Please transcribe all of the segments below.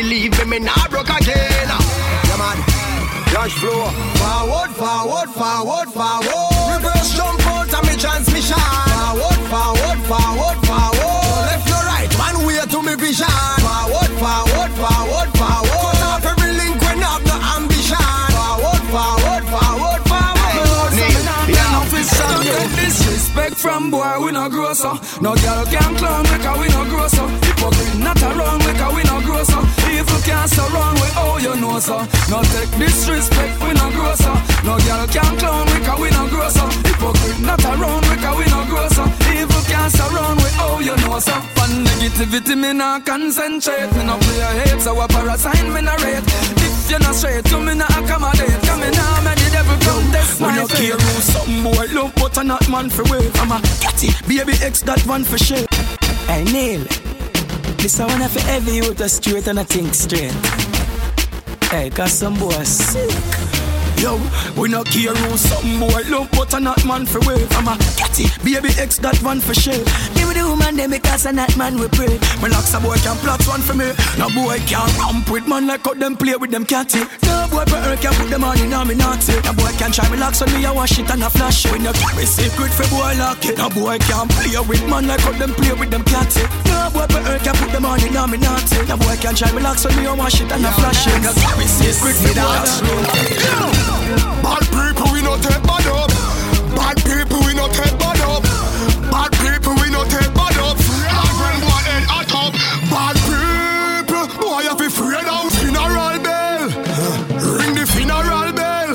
believe me nah broke again. Yeah man, cash flow. Forward, forward, forward, forward. Reverse jump out of me transmission. Forward, forward, forward, forward. Left to right, one way to me vision. Forward, forward, forward, forward. Cut off every link when I've no ambition. Forward, forward, forward, forward. Don't get disrespect from boy, we no grow so. No girl can clown make a we no grow so. Hypocrite not around make a we no grow so. Evil can't surround we oh you know so. No take disrespect we no grow so. No girl can clown make a we no grow so. Hypocrite not around make a we no grow so. Evil can't surround we oh you know so. Fun negativity me not concentrate. Me no play a hate so a parasite me no rate. If you not straight to me not accommodate. Come in now me the devil come test my faith. We no care who some boy love but a not man for wave. I'm a catty baby X that one for shit. Hey Neil, this a one for every youth a straight and a think straight. Hey, cause some boy sick. Yo, we no care who some boy love but a not man for wave. I'm a catty baby X that one for shit. Give me the woman them because a not man we pray. Me locks a boy can plot one for me. No boy can ramp with man like how them play with them catty. No boy better can put them on in a me naughty. No boy can try me locks on me a wash it and a flash it. When you carry secret for boy lock it. No boy can play with man like how them play with them catty. No boy better can put them on in a me naughty. No boy can try me locks on me a wash it and a flash it. When you carry secret for boy lock it. Bad people we no take bad up. Bad people we no take bad up. Bad people we no take bad up. And when one head at top. Bad people, boy you be afraid of funeral bell. Ring the funeral bell.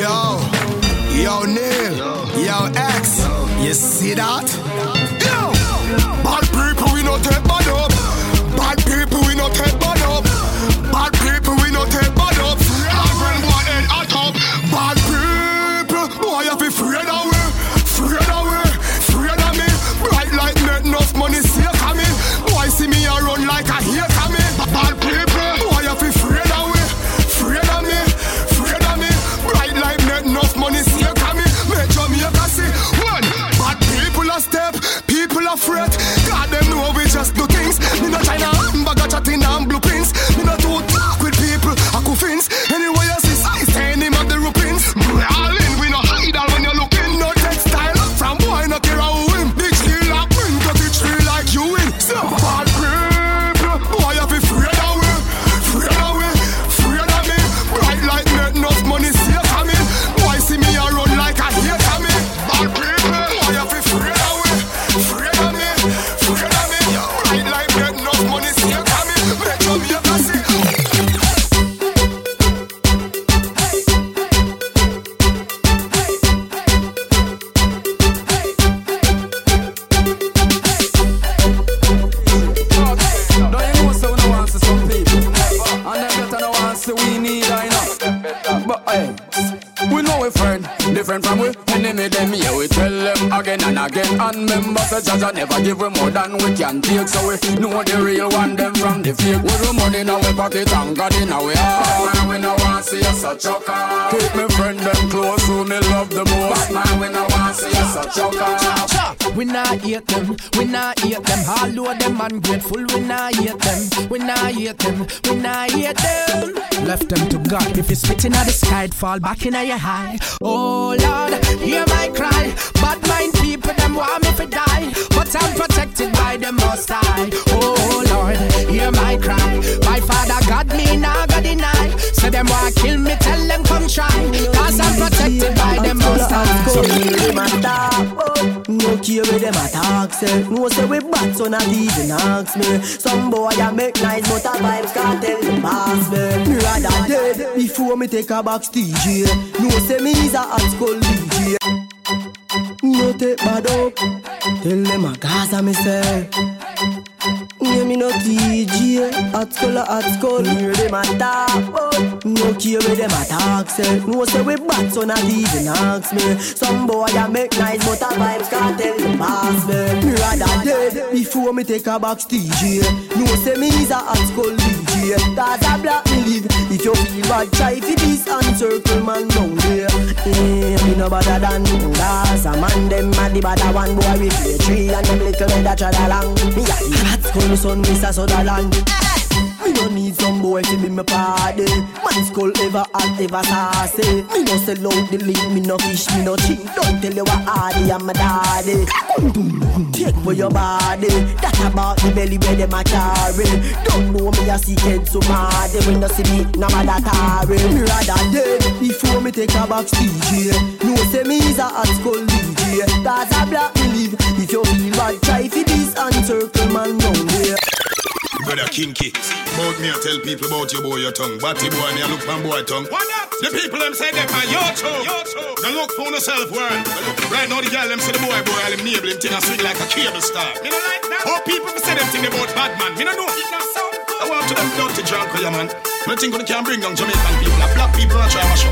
Yo Neil, yo X, you see that? Yo, bad people we no take bad up. Bad people we no take bad up. Bad people we no take bad up. And when one head at top. Bad people, boy you be afraid of me. Afraid of me, afraid of me. Bright like make enough money see coming. Boy see me a run like a hate coming. Bad people, boy you be afraid of me. Afraid of me, afraid of me. Bright like make enough money see coming. Make Jamaica see one. Bad people a step, people a fret. God them know we just do things. Me no China, bag chatting and blueprints. Me no do talk with people, I could fins. Anyway you see size, ten him at the roupins. All in, we no hide all when you looking. No textile from boy, no care how him. Big steel like win, cut it tree like you win. So bad people, boy you be afraid of me. Afraid of me, afraid of me. Bright like make enough money see coming. Boy see me a run like a hate coming. Bad people, boy you be afraid of me. Afraid of me, afraid of me. Bright like make enough money see coming. Make Jamaica see. Different from we enemy them, yeah, we tell them again and again. And members say Jaja never give we more than we can take. So we know the real one, them from the fake. We do money in our pocket and God in our heart. Man, we no want see you such a car. Keep me friend them close who me love the most. Man, we no want see you such a car. We not hate them, we not hate them. All of them ungrateful, we not hate them. We not hate them, we not hate them. Left them to God. If you spitting at the sky, it fall back in your eye. Oh Lord, hear my cry. Bad mind people, them want me to die, but I'm protected by the Most High. Oh Lord, hear my cry. My Father God, me nah go deny. So them want kill me, tell them come try. Cause I'm protected by the Most High. So them attack, no care where them attack. Say, no say we bad, so not even ask me. Some boy a make nice, but a vibes can't tell the boss me. Me rather dead before me take a backstage. No say me is a hot school DJ. No take bad up, tell them a Gaza me say. Yeah, me no TJ, hot school, hear them attack, but no care where them attack, say. No say we bad, so not even ask me. Some boy a make nice, but a vibes can't tell the boss me. Me rather dead before me take a backstage. No say me is a hot school DJ, cause a black me live. If you feel bad, try for this and circle man down there. Yeah, me no better than Gaza man, them mad the better one boy we play tree and them little head a tread along. Me a the hot school son Mr. Sutherland. Me no need some boy to be my party. Man skull ever hot, ever saucy. Me no sell out the link, me no fish, me no ching. Don't tell you what hardy I'm my daddy. Take for your body. That's about the belly where them a carry. Don't know me a secret so mad. When you see me, no matter tarry. Me rather dead before me take a box DJ. No say me is a hot skull DJ. Cause I black me live. If you feel bad, try for this and circle man down there. Brother Kinky, about me I tell people about your boy, your tongue. Batty boy, me I look for boy tongue. What up? The people them say them man, your tongue. They look for yourself world. Right now the girl them say the boy, I'll enable him thing and swing like a cable star. Me no like that. How people say them thing about bad man. Me no know. It not sound good. I want to them dirty drunk with you man. Me think we can bring down Jamaican people. Black people are trying to mash up.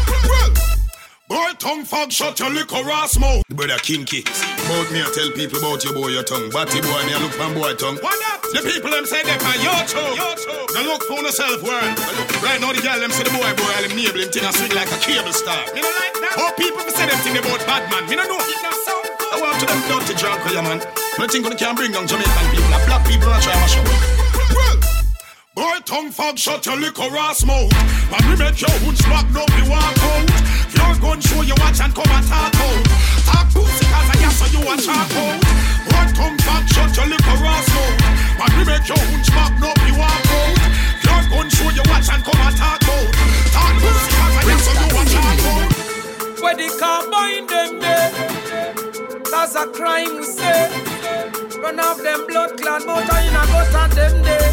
Boy, tongue fog shut your liquor ass mouth. The brother Kinky, about me I tell people about your boy, your tongue. Batty boy, me I look for boy tongue. What up? The people them say them man, your tongue. They look for yourself world. Right now the girl them say the boy, I'll enable him thing and swing like a cable star. Me no like that. How people say them thing about bad man. Me no know. It not sound good. I want to them dirty drunk with you man. Me think we can bring down Jamaican people. Black people are trying to mash up. Boy, tongue fog shut your liquor ass mouth. Man, we make your hood smack up the walk out. Your gun show you watch and come and talk out. Talk pussy cause I guess so you watch talk out. Boy, tongue fog shut your liquor ass mouth. Man, we make your hood smack up the walk out. Your gun show you watch and come and talk out. Talk pussy cause I guess so you watch talk out. Where the car bind them there. That's a crime we say. Run off them blood clot motor in a gutter them there.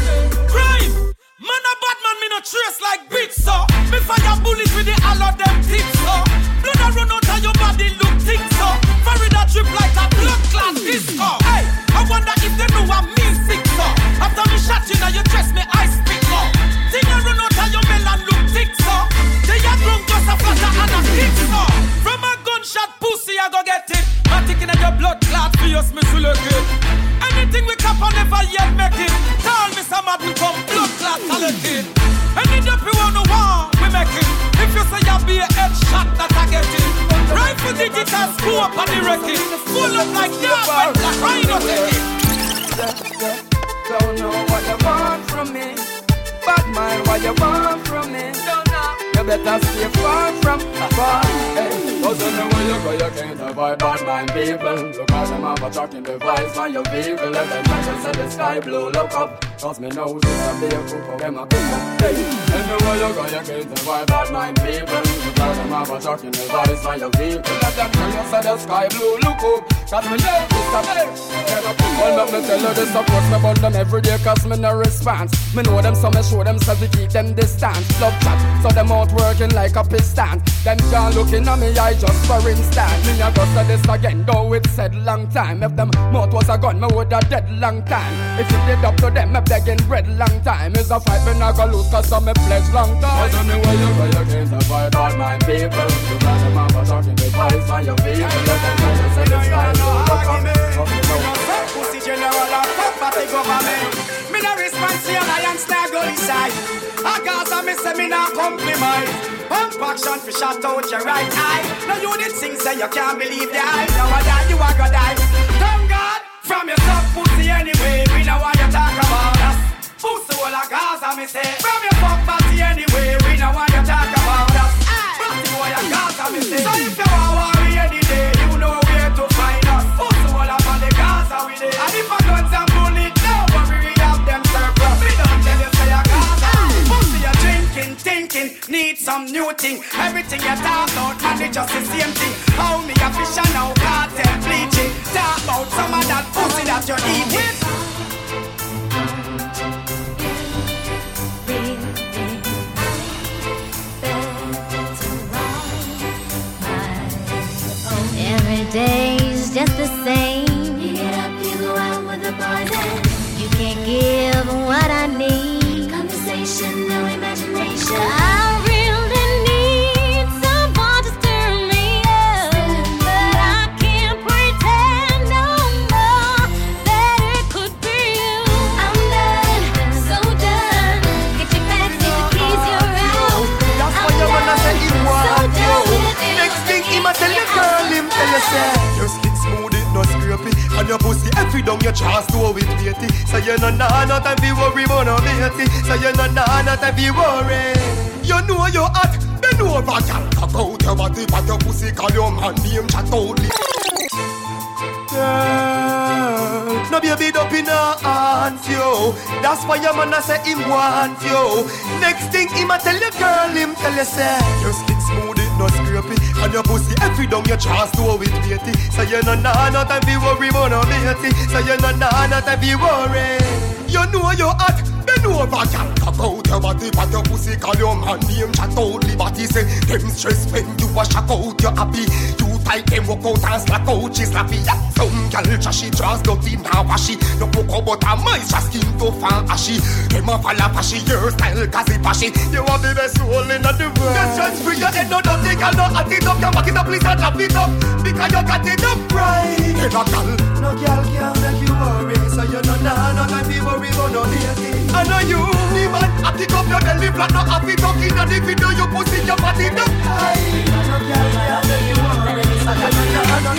Crime! Man a bad man, me no trace like bitch, so me fire bullets with the all of them tips, so blood a run out of your body, look thick, so Farry that trip like a blood clot disco. Hey, I wonder if they know I'm me sick, so after me shot you now your chest, me eyes pick up. Thing a run out of your melon, look thick, so they a drunk just a flatter and a kick, so from a gunshot pussy I go get it. I'm thinking of your blood clot for your smith to look it. Anything we cap on never yet make it. Tell me some of them come blood clot talented. Any dump you wanna want, we make it. If you say you be a headshot that I get it. Rifle digital scope on the wreckage. Full up like that when black rhino take it. Don't know what you want from me. Bad mind, what you want from me. Don't know. You better stay far from far. Hey, cause anywhere you go, you can't avoid bad mind people. Look at them have a talking device on your vehicle. Let them measure say the sky blue, look up. Cause me know this a be a cook, them a cook. Hey, anywhere you go, you can't avoid bad mind people. Look at them have a talking device on your vehicle. Let them measure say the sky blue, look up. Cause me know this a be well, let me tell you this, of course, me about them every day. Cause me no response. Me know them, so me show them, so we keep them distance. Love chat, so them out working like a piston. Them can't look in at me eye just for instance. Me a go say this again, though it said long time. If them mouth was a gun, me woulda dead long time. If it did up to them, me begging bread long time. It's a fight, me not go lose, cause I'm a pledge long time. Cause anywhere you go, you can't avoid all my people. You got them out for talking the voice on your vehicle. Let them know you say this guy no argument. Pussy general and fuck party government. Me no response to your alliance, now go inside. A Gaza me say me not compromise. Pump action for shot out your right eye. Now you did things that you can't believe the hype. Now I die, you are gonna die. Thank God from your soft pussy anyway. We know why you talk about us. Pussy all a Gaza me say. From your fuck party anyway. We know why you talk about us. Pussy boy a Gaza me say. So if you want worry any day, you know where to find us. Pussy all up on the Gaza we day. And if I guns and bullet, now we have them surplus. We don't tell you say a Gaza. Pussy you drinking, thinking, need some new thing. Everything you talk about, man, it's just the same thing. How me a fish and now cartel bleaching. Talk about some of that pussy that you're eating. Every day's just the same. You get up, you go out with the boys and you can't give what I need. Conversation, no imagination. I really need someone to stir me up, but I can't pretend no more that it could be you. I'm done, so done. Get your bags, take the keys, you're out. That's why you're gonna say you want you. Next thing he might tell the girl him tell you say, your skin smooth it, no scrape it. And your pussy every down your chest to with beauty. So you no time fi worry about no beauty. So you no time fi worry. You know you hot, then over girl. Cock out your body, but your pussy call your man name chat outly. Girl, no baby up in her hands, yo. That's why your man a say him want you. Next thing him a tell you, girl, him tell you say your skin smooth, it no scrapey. And your pussy every down your chest to with beauty. So you no time fi worry about no beauty. So you no time fi worry. You know you hot, bend over, girl. Cock out your body, but your pussy call your man name chat out. Liberty say them stress when you a shock out, you happy. You tight them walk out and slack out, she slappy. Some girl trashy, draws dirty now washy. No poke out but a mice, just skin tough and ashy. Them a fall fashy, your style cause it fashy. You want the best soul in the world. Just transfer your head, no dirty girl, no hot it up. You back it up, please and lap it up, because you got it up right. Hey, no girl, no girl can't make you worry. So you no time be worry about no lady. I know you, me man, I pick up your belly flat, no happy talking in the video, you pussy your body up. Hey, no girl can't make you worry. So you no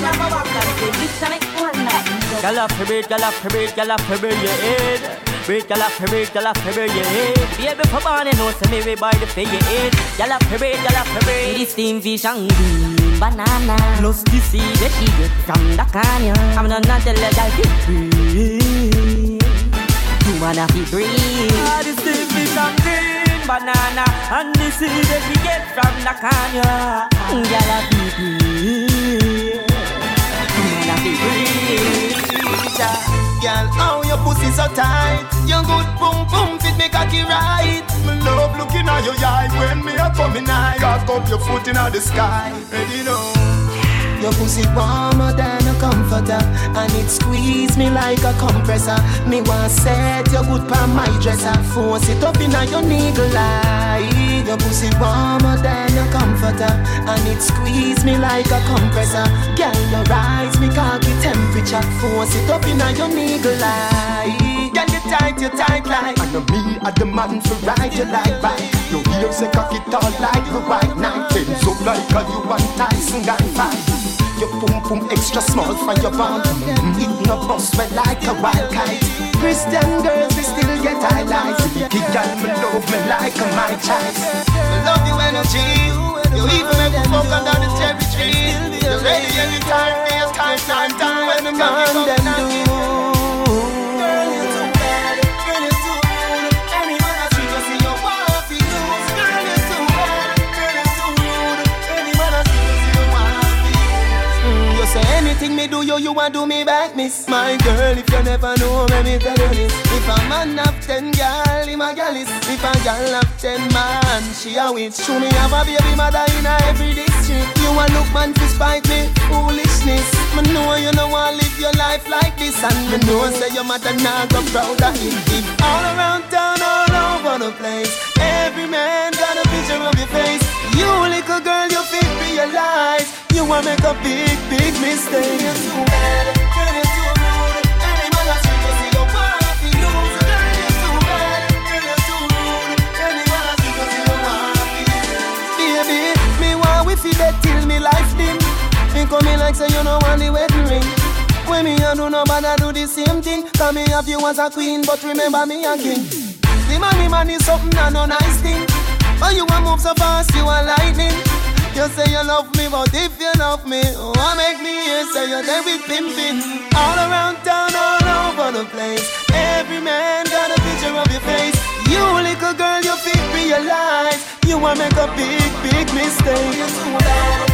Girl up her breed, girl up her breed, girl up her breed your head. Breed, girl up her breed, girl up her breed your head. Baby for born and no say me by the figure head. Girl up her breed, girl up her breed. This steam fish and green banana. Plus the seed that she get from the canyon. I'm not tell her that you breathe. You wanna be breathe. Ah, this steam fish and green banana. And the seed that she get from the canyon. Girl up be breathe. You wanna be breathe. Girl, how your pussy so tight? Your good boom boom fit me cocky right. Me love looking at your eye when me a coming night. Cock up your foot in the sky, ready now. Your pussy warmer than a comforter, and it squeeze me like a compressor. Me want set your good pa my dresser, force it up in your niggle eye. Your pussy warmer than a comforter, and it squeeze me like a compressor. Girl, your rise me cocky temperature, force it up in your niggle eye. Girl, you tight like. I know me at the man for ride you like bike. Your ears say cock it all like the white knight. Things up like a you and Tyson gun fight. Your pum pum extra small for your bum. It no bust well like a wild kite. Christian girls we still get highlights. Kick girl me love me like a my choice. I love you energy. You even make me fuck under the cherry tree. You're ready anytime, time when the man them do. Girl you too bad, girl you too rude. Anyone I see just see your wife you lose. Girl you too bad, girl you too rude. Anyone I see just see your wife. You say anything me do you want do me back, miss. My girl, if you never know, let me tell you this. If a man have 10 girl, he my girl is. If a girl have 10 man, she a witch. Show me have a baby mother in a every district. You a look man to spite me, foolishness. Me know you don't want live your life like this. And me know say your mother not go proud of it. All around town, all over the place, every man got a picture of your face. You little girl, you fit realize you wanna make a big, big mistake. You're too bad, girl, you're too rude. Any man I see, you see your wife, you lose. Girl, you're too bad, girl, you're too rude. Any man I see, you see your wife, you lose. Baby, me want we feel that till me life dim. Me coming like say you know want the wedding ring. When me and do nobody do the same thing. Cause me have you as a queen, but remember me a king. The man is something and no nice thing. But you a move so fast, you a lightning. You say you love me, but if you love me, what make me hear say you're there with pimpin'? All around town, all over the place, every man got a picture of your face. You little girl, you fit realize you wanna make a big, big mistake. You're too bad.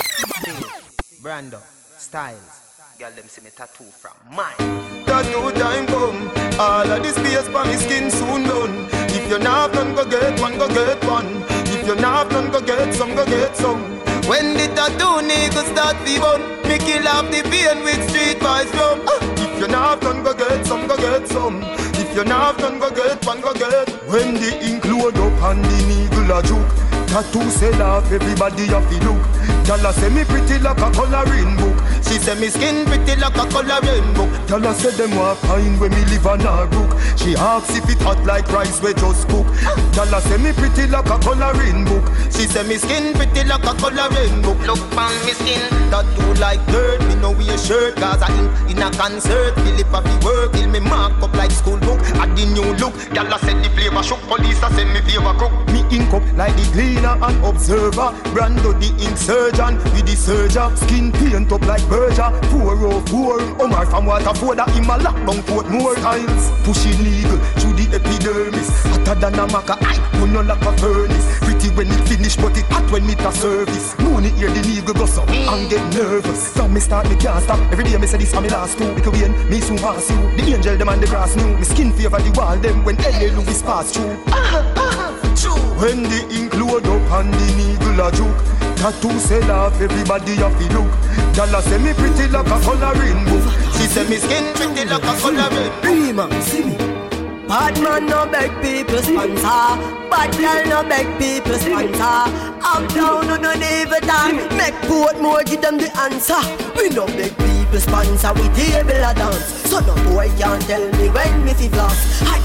Brando, Styles, girl them see me tattoo from mine. Tattoo time come, all of this space for me skin soon done. If you're not done, go get one, go get one. If you're not done, go get some, go get some. When the tattoo niggas start the bun, me kill off the pain with street boys drum. If you're not done, go get some, go get some. If you're not done, go get one, go get. When the ink load up and the needle a juke, tattoo sell off, everybody have to look. Y'all say me pretty like a coloring book. She say me skin pretty like a coloring book. Y'all say them want find when me live on a brook. She asks if it hot like rice we just cook. Y'all say me pretty like a coloring book. She say say me skin pretty like a color rainbow. Look on me skin, tattoo like dirt. Me no wear shirt, cause I in a concert. Philip a fi work, till me mark up like school book. At the new look, y'all a said the flavor shook. Police a send me flavor crook. Me ink up like the cleaner and observer. Brando the insurgent with the surgeon. Skin paint up like Berger. 404, Omar from Waterford. Him a lockdown port more times. Pushing legal through the epidermis. Hotter than a maca, I put no like a furnace. Pretty when it finish, but it hot when it a service. Moon it hear the needle go up and get nervous. Now me start, me can't stop. Every day me say this for me last two. Because when me soon pass you, the angel them and the grass new. Me skin favor the wall them when L.A. Louis pass through. True. When the ink load up and the needle a juke. Tattoo sell off, everybody have to look. Y'all say me pretty like a coloring book. She say me skin pretty like a coloring book. Prima, see me. Bad man no beg people sponsor. Bad girl no beg people sponsor. Uptown no need a time. Make Portmore give them the answer. We no beg people sponsor. We table a dance. So no boy can't tell me when me fi floss.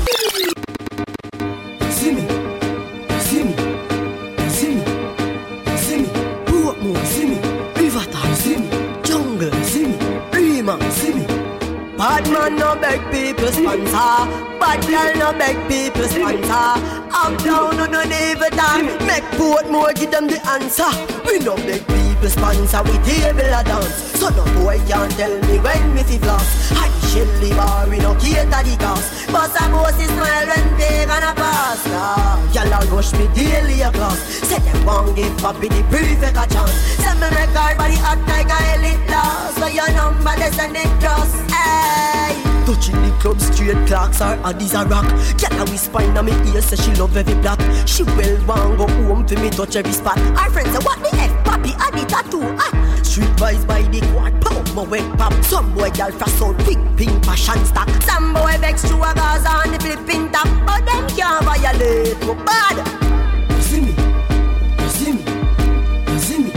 See me, see me, see me, see me. Portmore, see me. Rivertown, see me. Jungle, see me. Prima, see me. Bad man no beg people sponsor. Bad girl no beg people sponsor. Uptown no need a time. Make Portmore give them the answer. We no beg people sponsor. We table a dance. So no boy can't tell me when me fi floss. High Shelly bar we no cater the cost. Boss a boss is smile when they gonna pass. Y'all a rush me daily a class. Say them won't give Papi the perfect a chance. Say me make our body act like a elite loss. So your number they send it cross. Hey. Touching the club straight clocks or Addies a rock. Get a whisper in me ear say she love every black. She well want go home for me touch every spot. Our friends say what the F Papi add the tattoo. Street vibes by the quad pop my wet pop. Some boy girl for sound quick pink fashion stock. Some boy vex to a Gaza on the flipping top. But them can't violate go bad. See me, see me, see me,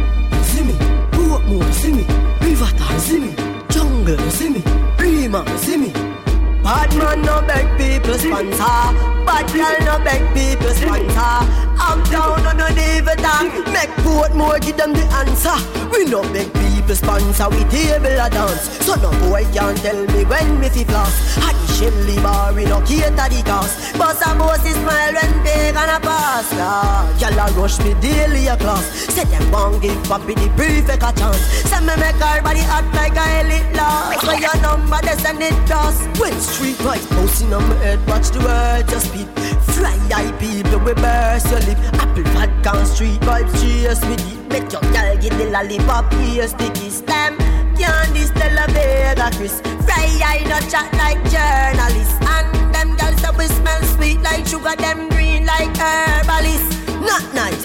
see me. Portmore see me, Rivertown see me, Jungle see me. Prima, see me. Bad man no beg people sponsor. Bad girl no beg people sponsor. Uptown no need a time. Make Portmore give them the answer. We no beg people sponsor. We table a dance. So no boy can't tell me when me fi floss. At the Shelly bar we no cater the cost. Boss a boss is smile when they gonna pass. Y'all a rush me daily a class. Say them won't give Papi the perfect a chance. Say me make our body act like a elite loss. So your number they send it cross. When street vibes bouncing on my head, watch the world just beat. Fly high people we burst your lip. Apple vodka and street vibes cheers with it. Make your girl get the lollipop, here's the kiss them. Candy Stella Vega Chris. Fry high no chat like journalists. And them girls that we smell sweet like sugar, them green like herbalists. Not nice.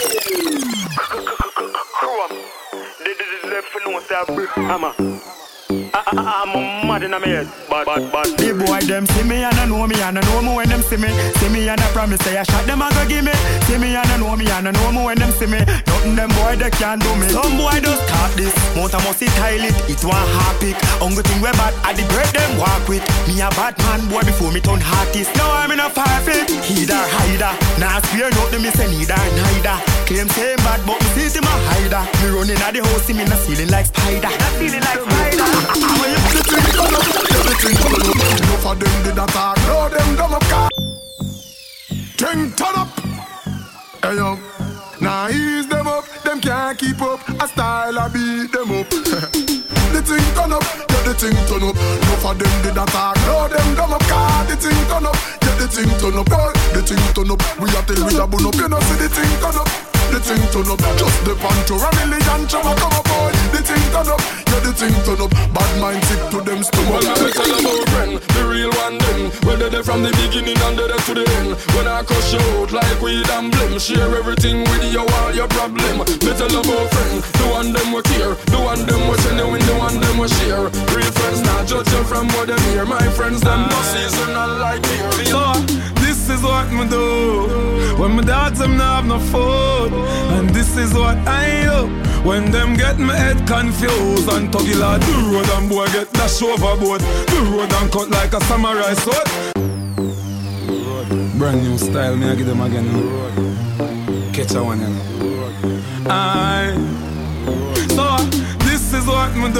I'm mad in my head, but the boy them see me and I know me and I know me when them see me and I promise say I shot them and go give me. See me and I know me and I know me when them see me. Nothing them boy they can't do me. Some boy just start this, motor must it tile it. It one hard pick, only thing we bad I the break them walk with. Me a bad man boy before me turn artist. Now I'm in a perfect, heater hider. Now spare nothing me say neither neither. Claim same bad but me see him a hider. Me running at the house see me not ceiling like spider. Not ceiling like spider. When you put the thing turn up, everything turn up. Enough of them did attack, no them dumb up car. Thing turn up. Hey yo, now ease them up, them can't keep up. A style I beat them up. The thing turn up, yeah the thing turn up. Enough of them did attack, no them dumb up car. The thing turn up, yeah the thing turn up. The thing turn up, we are till we a bun up. You know see the thing turn up. The thing turn up, just the pancho. A million chama come up, boy. The thing turn up, yeah the thing turn up. Bad mind sick to them stomach. Well, I tell them our friend, the real one them. Whether they're from the beginning and they're to the end. When I cuss you out like weed and blame, share everything with you, all your problem. Me tell them our friend, the one them we care, the one them we genuine, the one them we share. Real friends not judge you from what them hear. My friends them no seasonal like beer. So this is what me do when my dogs them not have no food. And this is what I do when them get my head confused. And tuggy lad the road and boy get dash overboard. The road and cut like a samurai sword. Brand new style, me I give them again. catch a one, you know. So, this is what me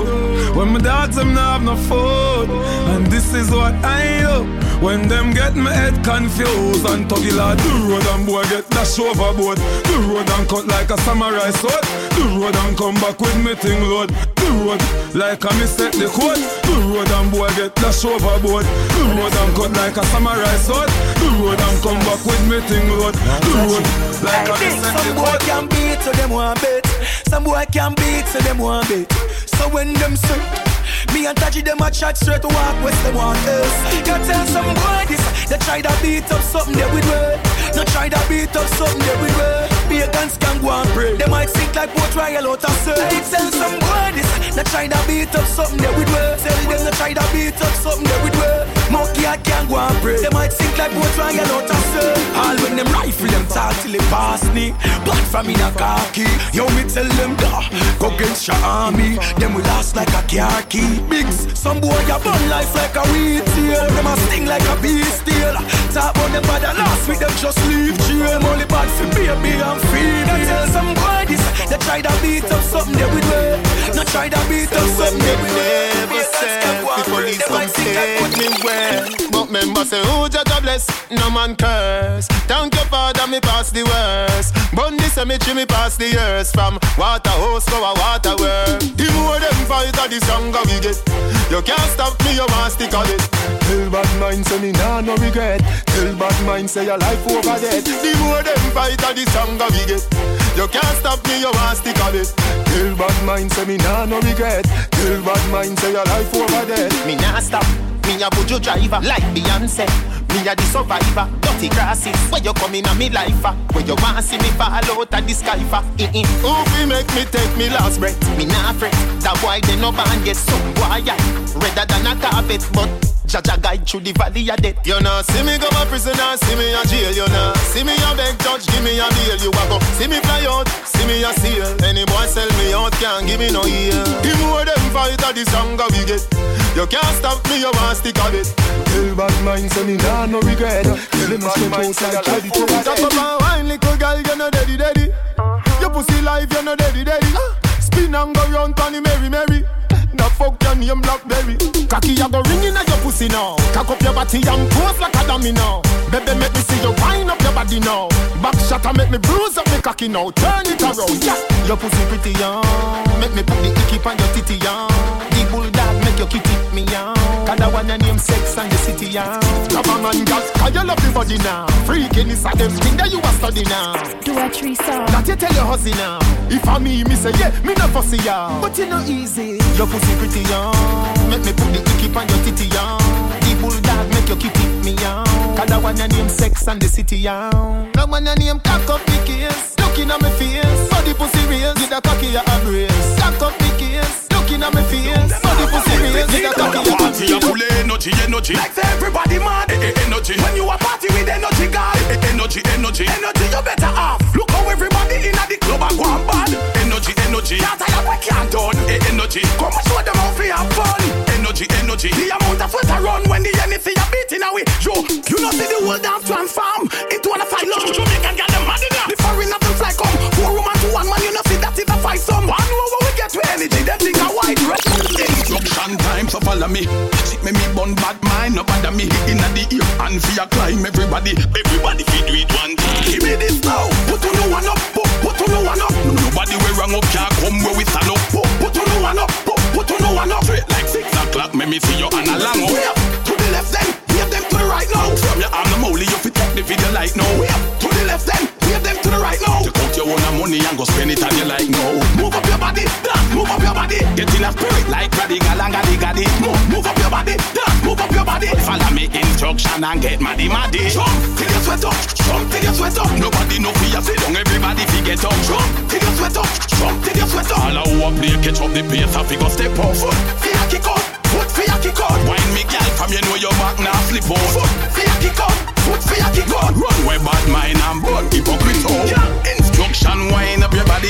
do when my dogs them not have no food. And this is what I do when them get my head confused. And Tuggy Lord, the road and boy get dash overboard. The road and cut like a samurai sword. The road and come back with me thing load. The road like a me set the code. The road and boy get dash overboard. The road and cut like a samurai sword. The road and come back with me thing load. The road like a me set the code. Some boy can beat so them want bet. Some boy can beat so them want bet. So when them say me and Taji them a chat straight to walk west them want us. You tell some boy this, they try to beat up something there with way. No try to beat up something there with way. Pagans can go and pray. They might sink like boat trial out of say. You tell some boy this, they try to beat up something there with way. Tell them they try to beat up something there with way. Monkey I can go and pray. They might sink like boat trial out of say. All when them rifle them talk till they pass me. Blood from in a khaki. Yo me tell them da, go against your army. Them will last like a car key. Bigs, some boy a burn life like a weed tail. Them a sting like a beast tail. Talk about them bad last week them just leave jail. Only bad for baby and female. Tell some boy this, they try to beat up something there with way. No try to beat up something there with way. Never said the police come take me well. But member say who judge a bless, no man curse. Thank your father me pass the worst. Bun the cemetery me pass the years. From water hose to a water work. The more them fight the stronger we get. You can't stop me, you want stick on it. Tell bad mind say me nah no regret. Tell bad mind say your life over dead. The more them fight the stronger we get. You can't stop me, you want stick on it. Tell bad mind say me nah no regret. Tell bad mind say your life over dead. Me nah stop, me a buju driver like Beyonce. Me a the survivor, dirty grasses. Where you coming on me life for? Where you want see me fall out of the sky for? Who fi make me take me last breath? Me nah fret, that boy they no band get some boy redder than a carpet, but Jaja guide through the valley of death. You know, see me go a prison and see me a jail. You know, see me a beg judge, give me a bail. You a go see me fly out, see me a sail. Any boy sell me out, can't give me no ear. The more them fight, the stronger we get. You can't stop me, you want stick on it. Tell bad mind, say me nah no regret. Tell them bad mind, say your life over dead. Top up and wine, little girl, you no daddy daddy. Your pussy life, you no daddy daddy. Spin and go round, Tony Mary Mary. The fuck your name Blackberry. Cocky you go ring in your pussy now. Cock up your body and pose like a dummy now. Baby make me see you wind up your body now. Back shot and make me bruise up me cocky now. Turn it around, yeah. Your pussy pretty young. Make me put the icky on your titty young. The bulldog make your kitty me young. Cause I want your name sex and the city young. Come on man, girls, cause you love the body now. Freaking is a them thing that you a study now. Do a tree song. That you tell your hussy now. If I me say yeah, me no fussy young. But it no easy. Your pussy pretty young. Make me put the icky on your titty young. The bulldog make your kitty me young. Cause I want your name sex and the city young. No man your name cock up the case. Looking at me face. Body pussy raise. Get a cocky your embrace. Cock up the case. Looking at me face. Body pussy raise. Get a cocky your embrace. Energy, energy. Like say everybody mad. Energy. When you a party with energy guy. Energy, energy. Energy you better off. Look how everybody in the club a go and bad. Energy, energy. Can't tell you what can't done. Energy. Come and show them how we have fun. Energy, energy. The amount of sweat I run when the NEC are beating away. Joe, you know see the world have transformed into an asylum. Jamaican get them mad enough. The foreigner them fly come. 4 woman to 1 man, you know see that is a fight some. One over we get to energy, them think a wide red. Instruction time, so follow me. Sick me bun bad mind, no bother me. Inna the ear and fear climb everybody. Everybody fi do it one time. Give me this now. Put on no one up. Put on no one up. Nobody we wrong up can't come where we stand up. Put on no one up. Put on no one up. Straight like 6 o'clock, make me see you and a long up. Way up to the left then, wave them to the right now. From your arm the molly, you fi take the video like now. Way up to the left then, wave them to the right now. Take out your own money and go spend it on you like now. Move up your body, dance, move up your body. Get in a spirit like Radigal and Gadi. Move up your body, dance, move up your body. Follow me instruction and get maddy. Jump till you sweat up, jump till you sweat up. Nobody know fi sit down, everybody fi get up. Jump till you sweat up, jump till you sweat up. All who up there catch up the pace, I fi go step up. Foot fi a kick out, foot fi a kick out. Wine me gal from you know your back now flip out. Foot fi a kick out, foot fi a kick out. Run where bad mind and burn hypocrite out. Instruction, wind up your body.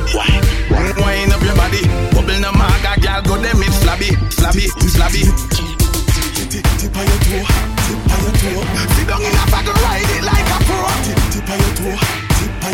Wind up your body. Bubble na maga, gal go them it flabby. Tip on your toe, tip on your toe. Sit down in a bag and ride it like a pro. Tip on your toe, tip on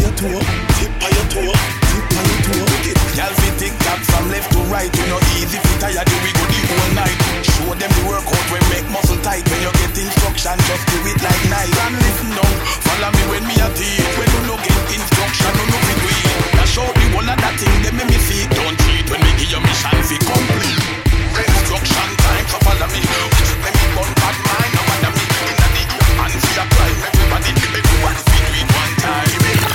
toe. Tip on your toe. Y'all fit tick tock from left to right. You know easy fit tired, we go the whole night. Show them the workout when make muscle tight. When you get instruction, just do it like night. And listen now, follow me when me a teach. When you no get instruction, you no fit do it. Dash out the whole of that thing, they make me see. Don't treat when me give you mission fi complete. Instruction time, so follow me. When me burn bad mind, no matter me. Inna the and see a crime, everybody everyone fit do it one time.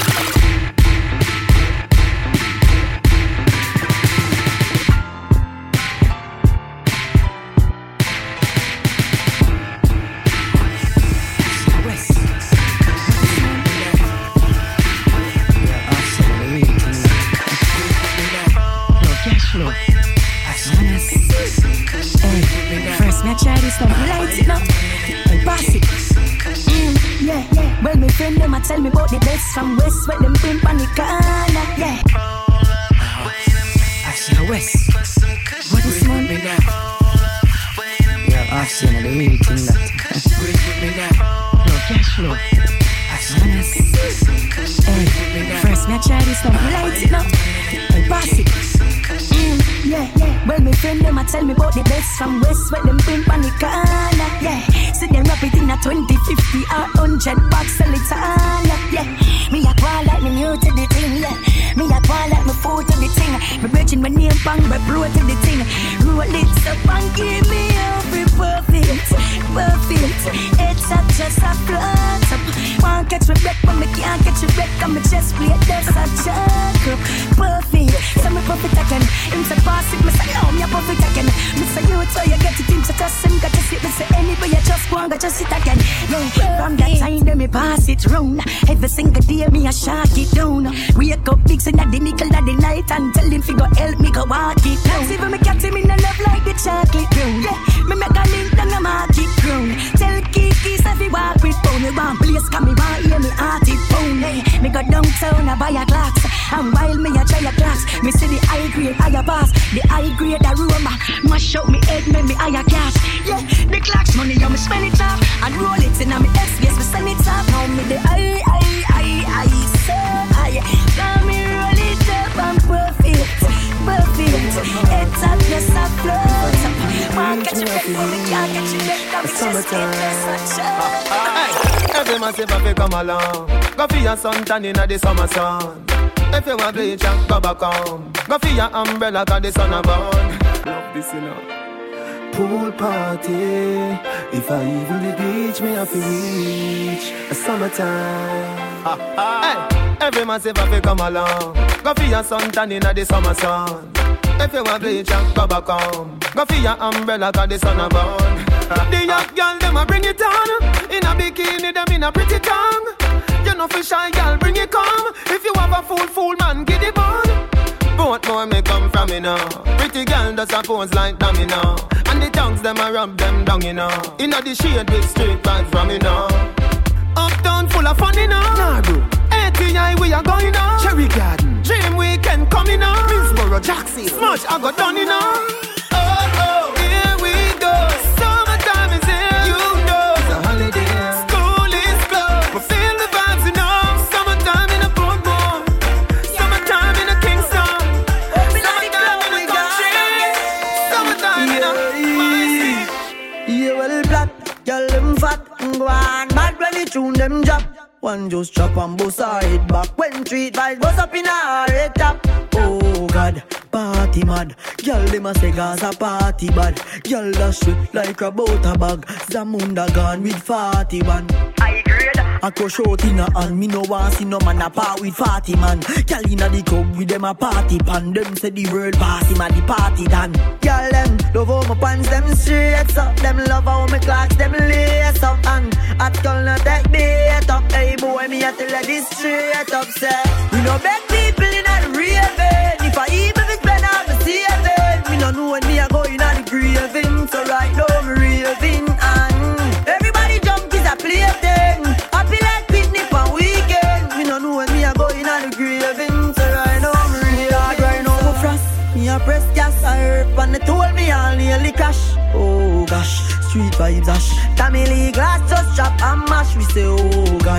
First, me try this stuff, light it up, and pass it. Yeah. Well, my friend them a tell me about the best from West, where them pimp on the corner. Yeah. I've seen a West. What is one? Yeah, I've seen the real thing that. No cash flow. I've seen this. First, me try this stuff, light it up, and pass it. Yeah. Well, my friend them a tell me about the best from West, where them pimp on the corner. Yeah. See them rap it in a 20, 50 or 100 bucks, sell it all. Yeah. Me a call like me new to the thing. Yeah. Me a call like me fool to the thing. Me virgin my name bang, my bro to the thing. Roll it up and give me every perfect. It's up just a flat up. Can't catch me back, but me can't catch you back. I'm a chest plate, that's a jack up. Perfect. So me perfect again. Him say pass it, me say no, me a perfect again. Me say you so you get it, him say just him got to sit. Me say anybody you just go and just sit again. Yeah, from that time then me pass it round. Every single day me a shark it down. Wake up big in the middle of the night and tell him fi go help me go walk it down. See when me catch him in the love like the chocolate brown. Yeah, me make a link down the market ground. Tell Kiki say fi walk with phone. Me want place 'cause me want hear me heart it pound. Me go downtown I buy a clocks. And while me a try a clocks, me see the high grade higher pass. The high grade aroma mash up me head, make me higher cash. Yeah, the clocks money, you me spend it off and roll it in a me SBS, me send it off. Now me the I so high. Now me roll it up and profit. It's up just a float. Can't catch you back, me can't catch you back. It's summertime. Every man say fi come along. Go for your suntan inna the summer sun. If you want bleach, go back home. Go for your umbrella 'cause the sun a burn. Love this, you know. Pool party. If I even the beach, me have to reach a summertime. Hey, every man say fi come along. Go for your suntan inna the summer sun. If you want bleach, go back home. Go for your umbrella 'cause the sun a burn. The young girl them a bring it on. In a bikini, them in a pretty tongue. You know for shy girl, bring it come. If you have a fool man, get it on. Both more may come from me now. Pretty girl does a pose like dummy now. And the tongues them a rub them down, you know. Inna the shade with straight vibes from me now. Uptown full of fun, you know. Nardo, ATI we are going now. Cherry Garden, Dream Weekend coming now. Middlesboro, Jackson, Smudge I got done, you know. Oh, here we go. Summertime is here, you know. It's a holiday. School is closed, but feel the vibes, you know. Summertime in a Portmore. Summertime in a Kingston. Summertime in a country. Summertime in a Mississippi. Yeah, well, black, girl, them fat, go on, bad when they tune them drop. One just chop and bust her head back. When treat vibes bust up in her head top. Oh God, party mad. Girl, them a say Gaza party bad. Girl, that shit like a butter bag. Zamunda gone with 41. I grade. I crush out in a hand. Me no want see no man a part with 40 man. Girl inna the club with them a party pan. Them say the world party man, the party done. Girl, them love how my pants them straight up. Them love how my clocks them lace up. And at girl not take bait up. Hey boy, me a tell her this straight up. Say we no beg people inna the raving. If I even be spend all the saving, me no know when me a go inna the graving. So right now me raving and everybody jump is a plaything. Happy like picnic on weekend. Me no know when me a go inna the graving. So right now me raving. Right now me frost. Me a press gas I herb and they told me I'll nearly crash. Oh gosh, street vibes ash. Tammy Lee glass just chop and mash. We say oh God,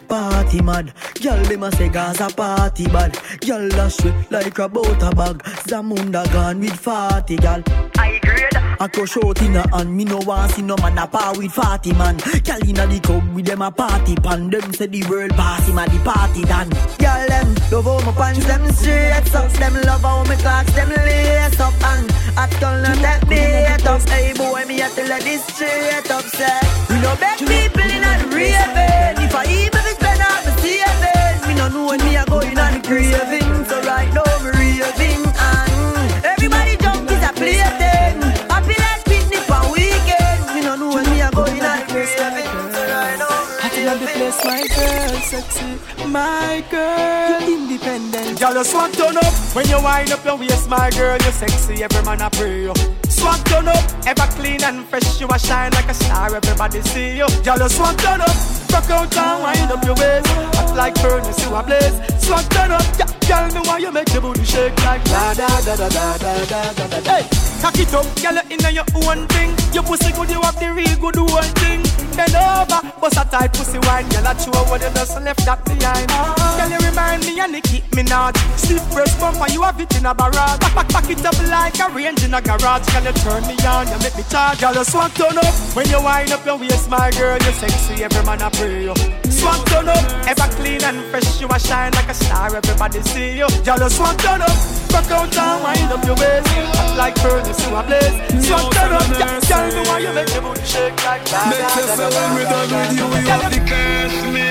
party mad. Girl, them a say Gaza party bad. Girl, dash it like a butter bag. Zamunda gone with 40 gal. I grade. I crush out in a hand. Me no want see no man a par with 40 man. Girl inna the club with them a party pan. Them say the world party man, the party done. Girl, them love how my pants them straight up. Them love how my clocks them lace up. And I tell them that beat up. Hey boy, me have to let this straight up. Say we no beg people in a raving. If I even spend out the saving, me no know when me a going on the craving. So right now me raving and everybody jump is a plaything. Happy like picnic for weekend. Me no know when me a going on the craving. So right now me raving. The place, my girl, sexy, my girl, independent. Y'all just swag turn up when you wind up your waist, my girl, you sexy. Every man a pray you. Swag turn up, ever clean and fresh, you a shine like a star. Everybody see you. Y'all just swag turn up, rock out and wind up your waist, act like furnace you a blaze. Swag turn up, yeah, girl, me why you make your booty shake like da da da da da da da da. Hey, cock it up, girl, you inna your own thing. Your pussy good, you have the real good one thing. Bend over, bust a tight pussy wine, girl, I chew what you just left that behind. Girl, you remind me and you keep me not. Stiff breast bumper, you have it in a barrage. Pack it up like a range in a garage. Girl, you turn me on, you make me charge. Girl, you swag turn up when you wind up your waist, my girl, you sexy. Every man a pray you. Swag turn up, ever clean and fresh, you a shine like a star. Everybody see you. Girl, you swag turn up, rock out and wind up your waist, act like furnace you a blaze. Swag turn up, yeah, girl, me why you make your booty shake like that. Make yourself when we done with you, you have to cash me.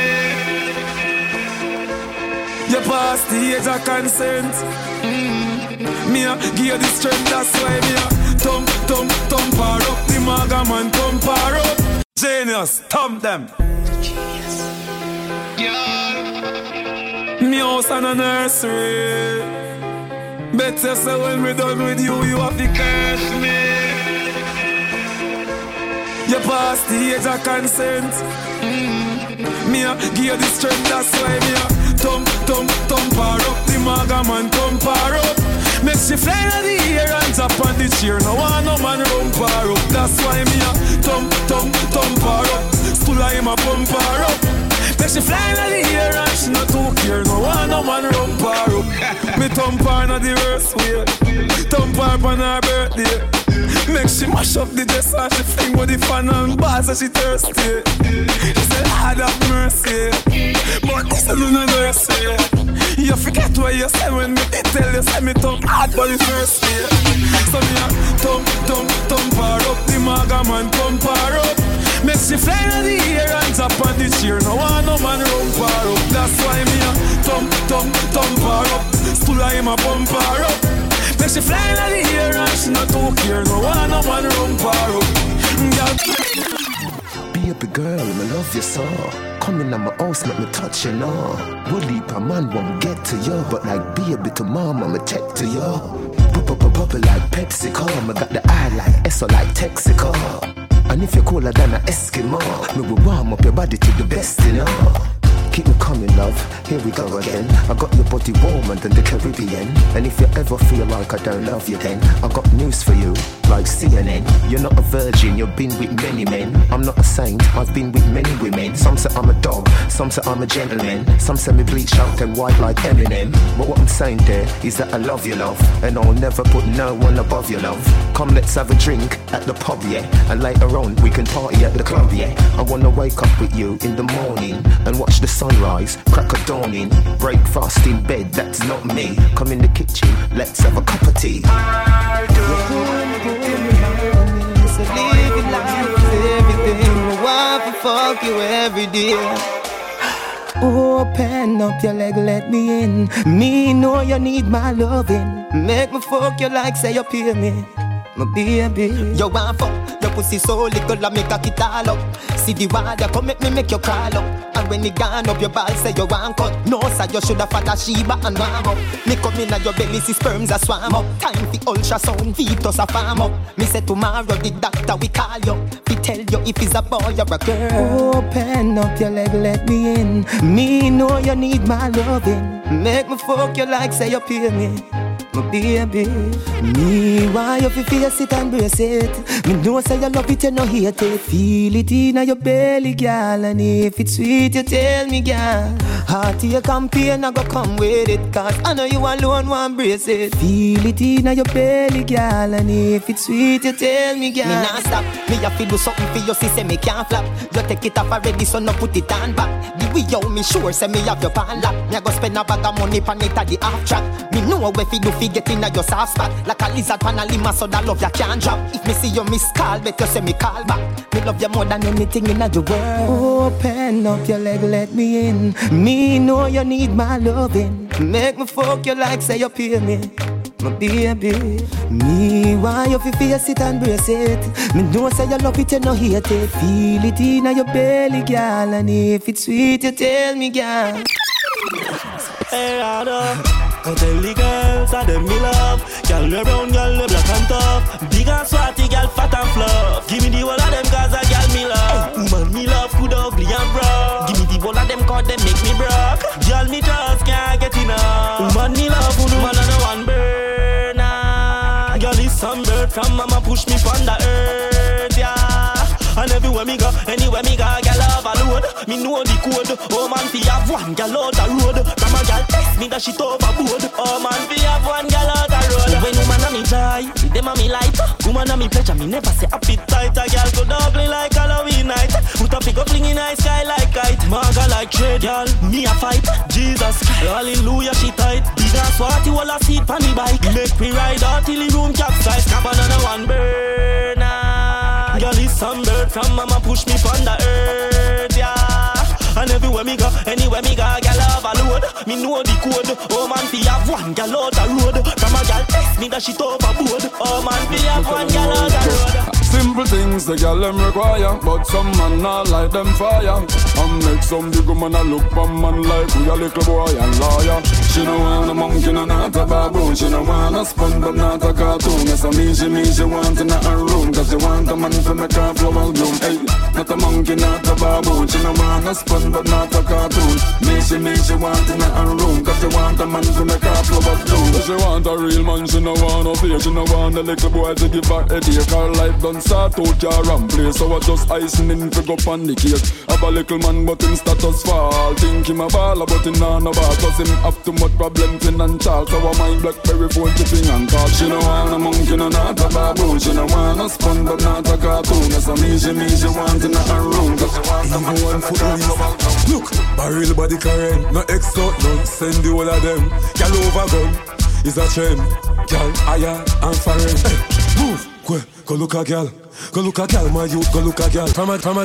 You pass the age of consent. Me a give you the strength, that's why me a thump her up. The maga man thump her up. Genius, thump them. Me house and a nursery. Better say when we done with you, you have to cash me. You pass the age of consent. Me a give you the strength, that's why me a thump her up. The maga man thump her up. Make she fly in the air and tap on the chair. No one no man rump her up. That's why me a thump her up. Stool a him a pump her up. Make she fly in the air and she not too care. No one no man rump her up. Me thump her in the worst way. Thump her on her birthday. Make she mash up the dress and she fling with the fan and bars and she thirsty. She say, Lord have mercy, but this is no mercy. You forget what you said when me did tell you, say me thump hard for the first day. So me a thump her up, the maga man thump her up. Make she fly in the air and tap on the chair. No one no man rump her up. That's why me a thump her up. Stool a him a pump her up. Make she fly in the air and she not too care. No one no man rump her up. Baby girl, me love you so. Come in at my house, make me touch you now. We'll leap a man won't get to you, but like baby to mom, I'ma take to you. Bubble like PepsiCo, me got the eye like Esso like Texaco. And if you're cooler than an Eskimo, me will warm up your body to the best, you know. Keep me coming, love, here we go again. I got your body warmer than the Caribbean. And if you ever feel like I don't love you then, I got news for you, like CNN. You're not a virgin, you've been with many men. I'm not a saint, I've been with many women. Some say I'm a dog, some say I'm a gentleman. Some say me bleach out and white like Eminem. But what I'm saying there is that I love you, love, and I'll never put no one above your love. Come let's have a drink at the pub, yeah. And later on we can party at the club, yeah. I wanna wake up with you in the morning and watch the sunrise, crack a dawning. Breakfast in bed, that's not me. Come in the kitchen, let's have a cup of tea. So living life is everything. I want to fuck you every day. Open up your leg, let me in. Me know you need my loving. Make me fuck you like say you pay me. My baby, you want fuck, your pussy so little I make a it all up. See the water come make you crawl up. And when you gone up your balls say you want cut. No sir, you shoulda fought a Sheba and warm up. Me come in at your belly, see sperms a swam up. Time for ultrasound, fetus a farm up. Me say tomorrow the doctor we call you. We tell you if it's a boy or a girl. Open up your leg, let me in. Me know you need my loving. Make me fuck you like say you pay me. my baby. Me why you face it and brace it. Me know say you love it, you no hate it. Feel it in your belly, girl. And if it's sweet, you tell me, girl. Heart to your campaign, I go come with it. Cause I know you alone want brace it. Feel it in your belly, girl. And if it's sweet, you tell me, girl. Me nah stop, me have to do something for you, see say me can't flap. You take it off already, so no put it on back. The way you me sure, say me have your pan lap. Me a go spend a bag of money pan it at the half track. Me know what if you do fi get in your soft spot. Like a lizard pan a lima, so that love you can't drop. If me see you miss call, bet you say me call back. Me love you more than anything in the world. Open up your leg, let me in. Me know you need my loving. Make me fuck you like say you pay me, my baby. Me why you fi face it and brace it. Me know say you love it, you no hate it. Feel it in your belly, girl. And if it's sweet, you tell me, girl. Hey, Rada, I tell the girls I them me love. Girl me brown, girl me black and tough. Big and swatty, girl fat and fluff. Give me the whole of them cause a girl me love. Woman me love, good ugly and broke. Give me the whole of them cause them make me broke. Girl me just can't get enough. Woman me love, good woman and a one burner. Girl is some bird from mama push me from the earth, yeah. And everywhere me go, anywhere me go, girl overload. Me know the code. Oh man, fi have one girl out the road. From a girl test me that shit overboard. Oh man, fi have one girl out the road. When woman a me joy, them a me light. Woman a me pleasure, me never say appetite. A girl go ugly like Halloween night. Put a pick up fling in the sky like kite. Maga like trade, girl, me a fight. Jesus, hallelujah, she tight. Big and swatty, all a seat pan the bike. Make me ride out till the room capsize. Cap another one burner. Girl is some bird from mama push me from the earth, yeah. And everywhere me go, anywhere me go, girl overload. Me know the code. Oh man, fi have one girl out the road. From a girl test me that shit overboard. Oh man, fi have one girl out the road. Simple things the girl them require, but some man not like them fire. And make some big woman a look for man like we a little boy and lawyer. She no want a monkey, no not a baboon. She no want a spun, but not a cartoon. Yes, I mean she want in her room. Cause she want a man to make her flow out bloom. Hey, not a monkey, not a baboon. She no want a spun, but not a cartoon. Me she want in her room. Cause she want a man to make her flow out bloom. She want a real man, she no want no fear. She no want a little boy to give her headache. Her life done start out jar and play. So I just icing in to go on the cake. Have a little man but him status fall. Think him a baller but him not no ball. Cause him have too much problems in and child. So I mind Blackberry phone tipping and call. She no want a monkey, no not a baboon. She no want a spun but not a cartoon. That's a me she want in her room. Cause she want a man one foot on look, barrel body current. No extra, no send the whole of them. Girl over gun is a trend. Girl higher and foreign. Hey, move, go look a girl. Go look a girl, my youth, go look a girl. Tama girl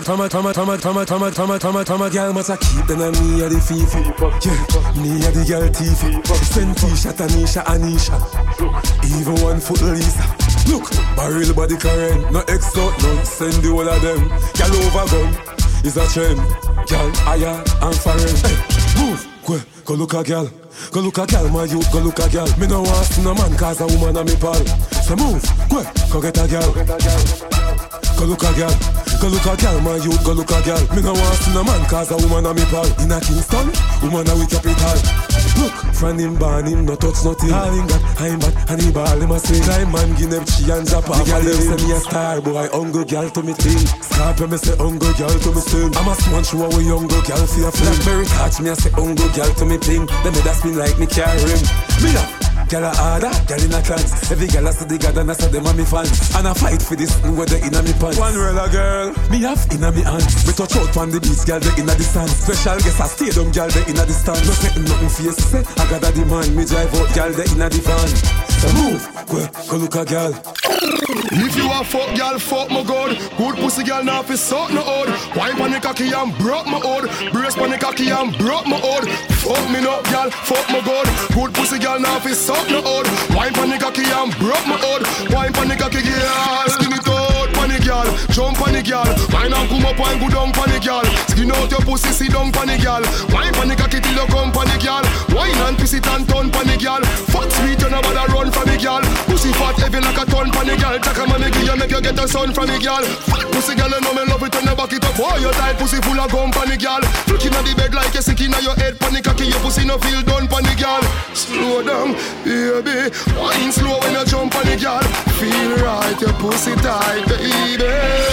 must a keep then a me a the fifi. Yeah, me a the girl tiffy. Send Tisha, Tanisha, Anisha. Even 1 foot Lisa. Look, barrel body current. No extra, no send the whole of them. Girl over gun is a trend. Girl higher and foreign. Hey, move, go look a girl. Go look a girl, my youth, go look a girl. Me no want see no man cause a woman a me pal. So move, go get a girl. Go look a girl. Go look a girl, my youth, go look a girl. Me no want see no man cause a woman a me pal. In a Kingston, woman a we capital. Look, from him born him no touch nothing. All him got, I'm bad, and he ball him a say. Time man give them chi and zap. The girl them say me a star boy, hungry girl to me thing. Scarp me say hungry girl to me sing. I'm a swan show away hungry girl for a Blackberry catch me a say hungry girl to me ping. Them me that spin like me carry him. Me up. Girl a harder, girl in a clans. Every girl a see the god and I say them a me fans. And I fight for this thing where they in a me pants. One real girl, me have in a me hands. Me touch out on the beach, girl they in a the sand. Special guest a stadium, girl they in a the stand. No setting nothing face, say I got a demand. Me drive out, girl they in a the van. So move, go look a girl. If you a fuck girl, fuck my god. Good pussy girl now fi suck no odd. Wine pon the cocky and broke my odd. Brace pon the cocky and broke my odd. Fuck me no girl, fuck my god. Good pussy girl now fi suck no odd. Wine pon the cocky and broke my odd. Wine pon the cocky girl. Skin it out pon the girl. Jump pon the girl. Wine and come up and go down pon the girl. Skin out your pussy, sit down pon the girl. Wine pon the cocky till you come pon the girl. Wine and piss it and turn pon the girl. Fat sweet you never bother run from the girl. Pussy fat heavy like a ton gun pon the girl. Take a money give you, make you get a son from the girl. Pussy girl, you know me love it when you back it up. Why you tight pussy full of gum pon the girl? Looking at the bed like you sick inna your head pon the cocky. Your pussy no feel done pon the girl. Slow down, baby. Wine slow when you jump on the girl. Feel right, your pussy tight, baby.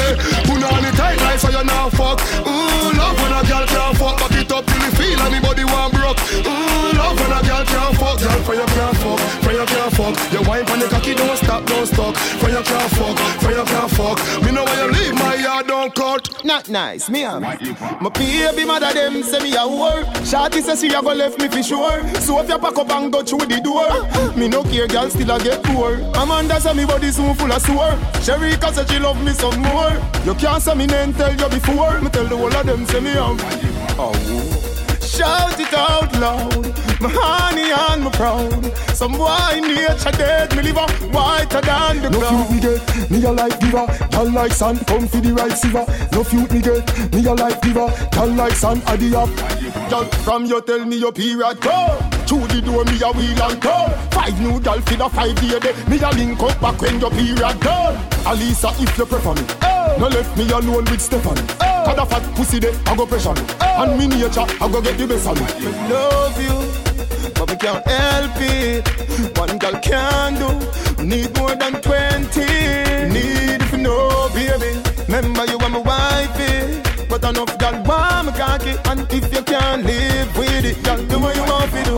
Put on the tight like so you now fuck. Ooh, love when a girl can't fuck. Back it up till you feel anybody want broke. Ooh, love when a girl can't fuck. Girl, for you can't fuck, for you can't fuck. You wine pon the cocky, don't stop, don't stop. For you can't fuck, for you can't fuck. Me know when you leave my yard, don't cut. Not nice, me am. My baby mother them say me a whore. Shawty say she a go left me for sure. So if you pack up and go through the door, me no care, girl still a get poor. Amanda say me body soon full of sore. Sherika say she love me some more. You can't say me name tell you before. Me tell the whole of them say me am. Oh. Shout it out loud, my honey and my proud. Some boy nature dead, me liver whiter than the ground. No feud me get, me a life giver. Girl like sun, come for the right silver. No feud me get, me a life giver. Girl like sun, a the up. Girl, from you tell me your period go. Through the door, me a wheel and go. 5 new doll for the 5 day day. Me a link up back when your period go. Alisa, if you prefer me, no left me alone with Stephanie. Cause a fat pussy day, I go pressure me. And me nature, I go get the best of me. I love you, but we can't help it. One girl can do, need more than 20. Need if you know, baby. Remember you are my wifey. But enough girl want me cocky. And if you can't live with it, girl, do what you want to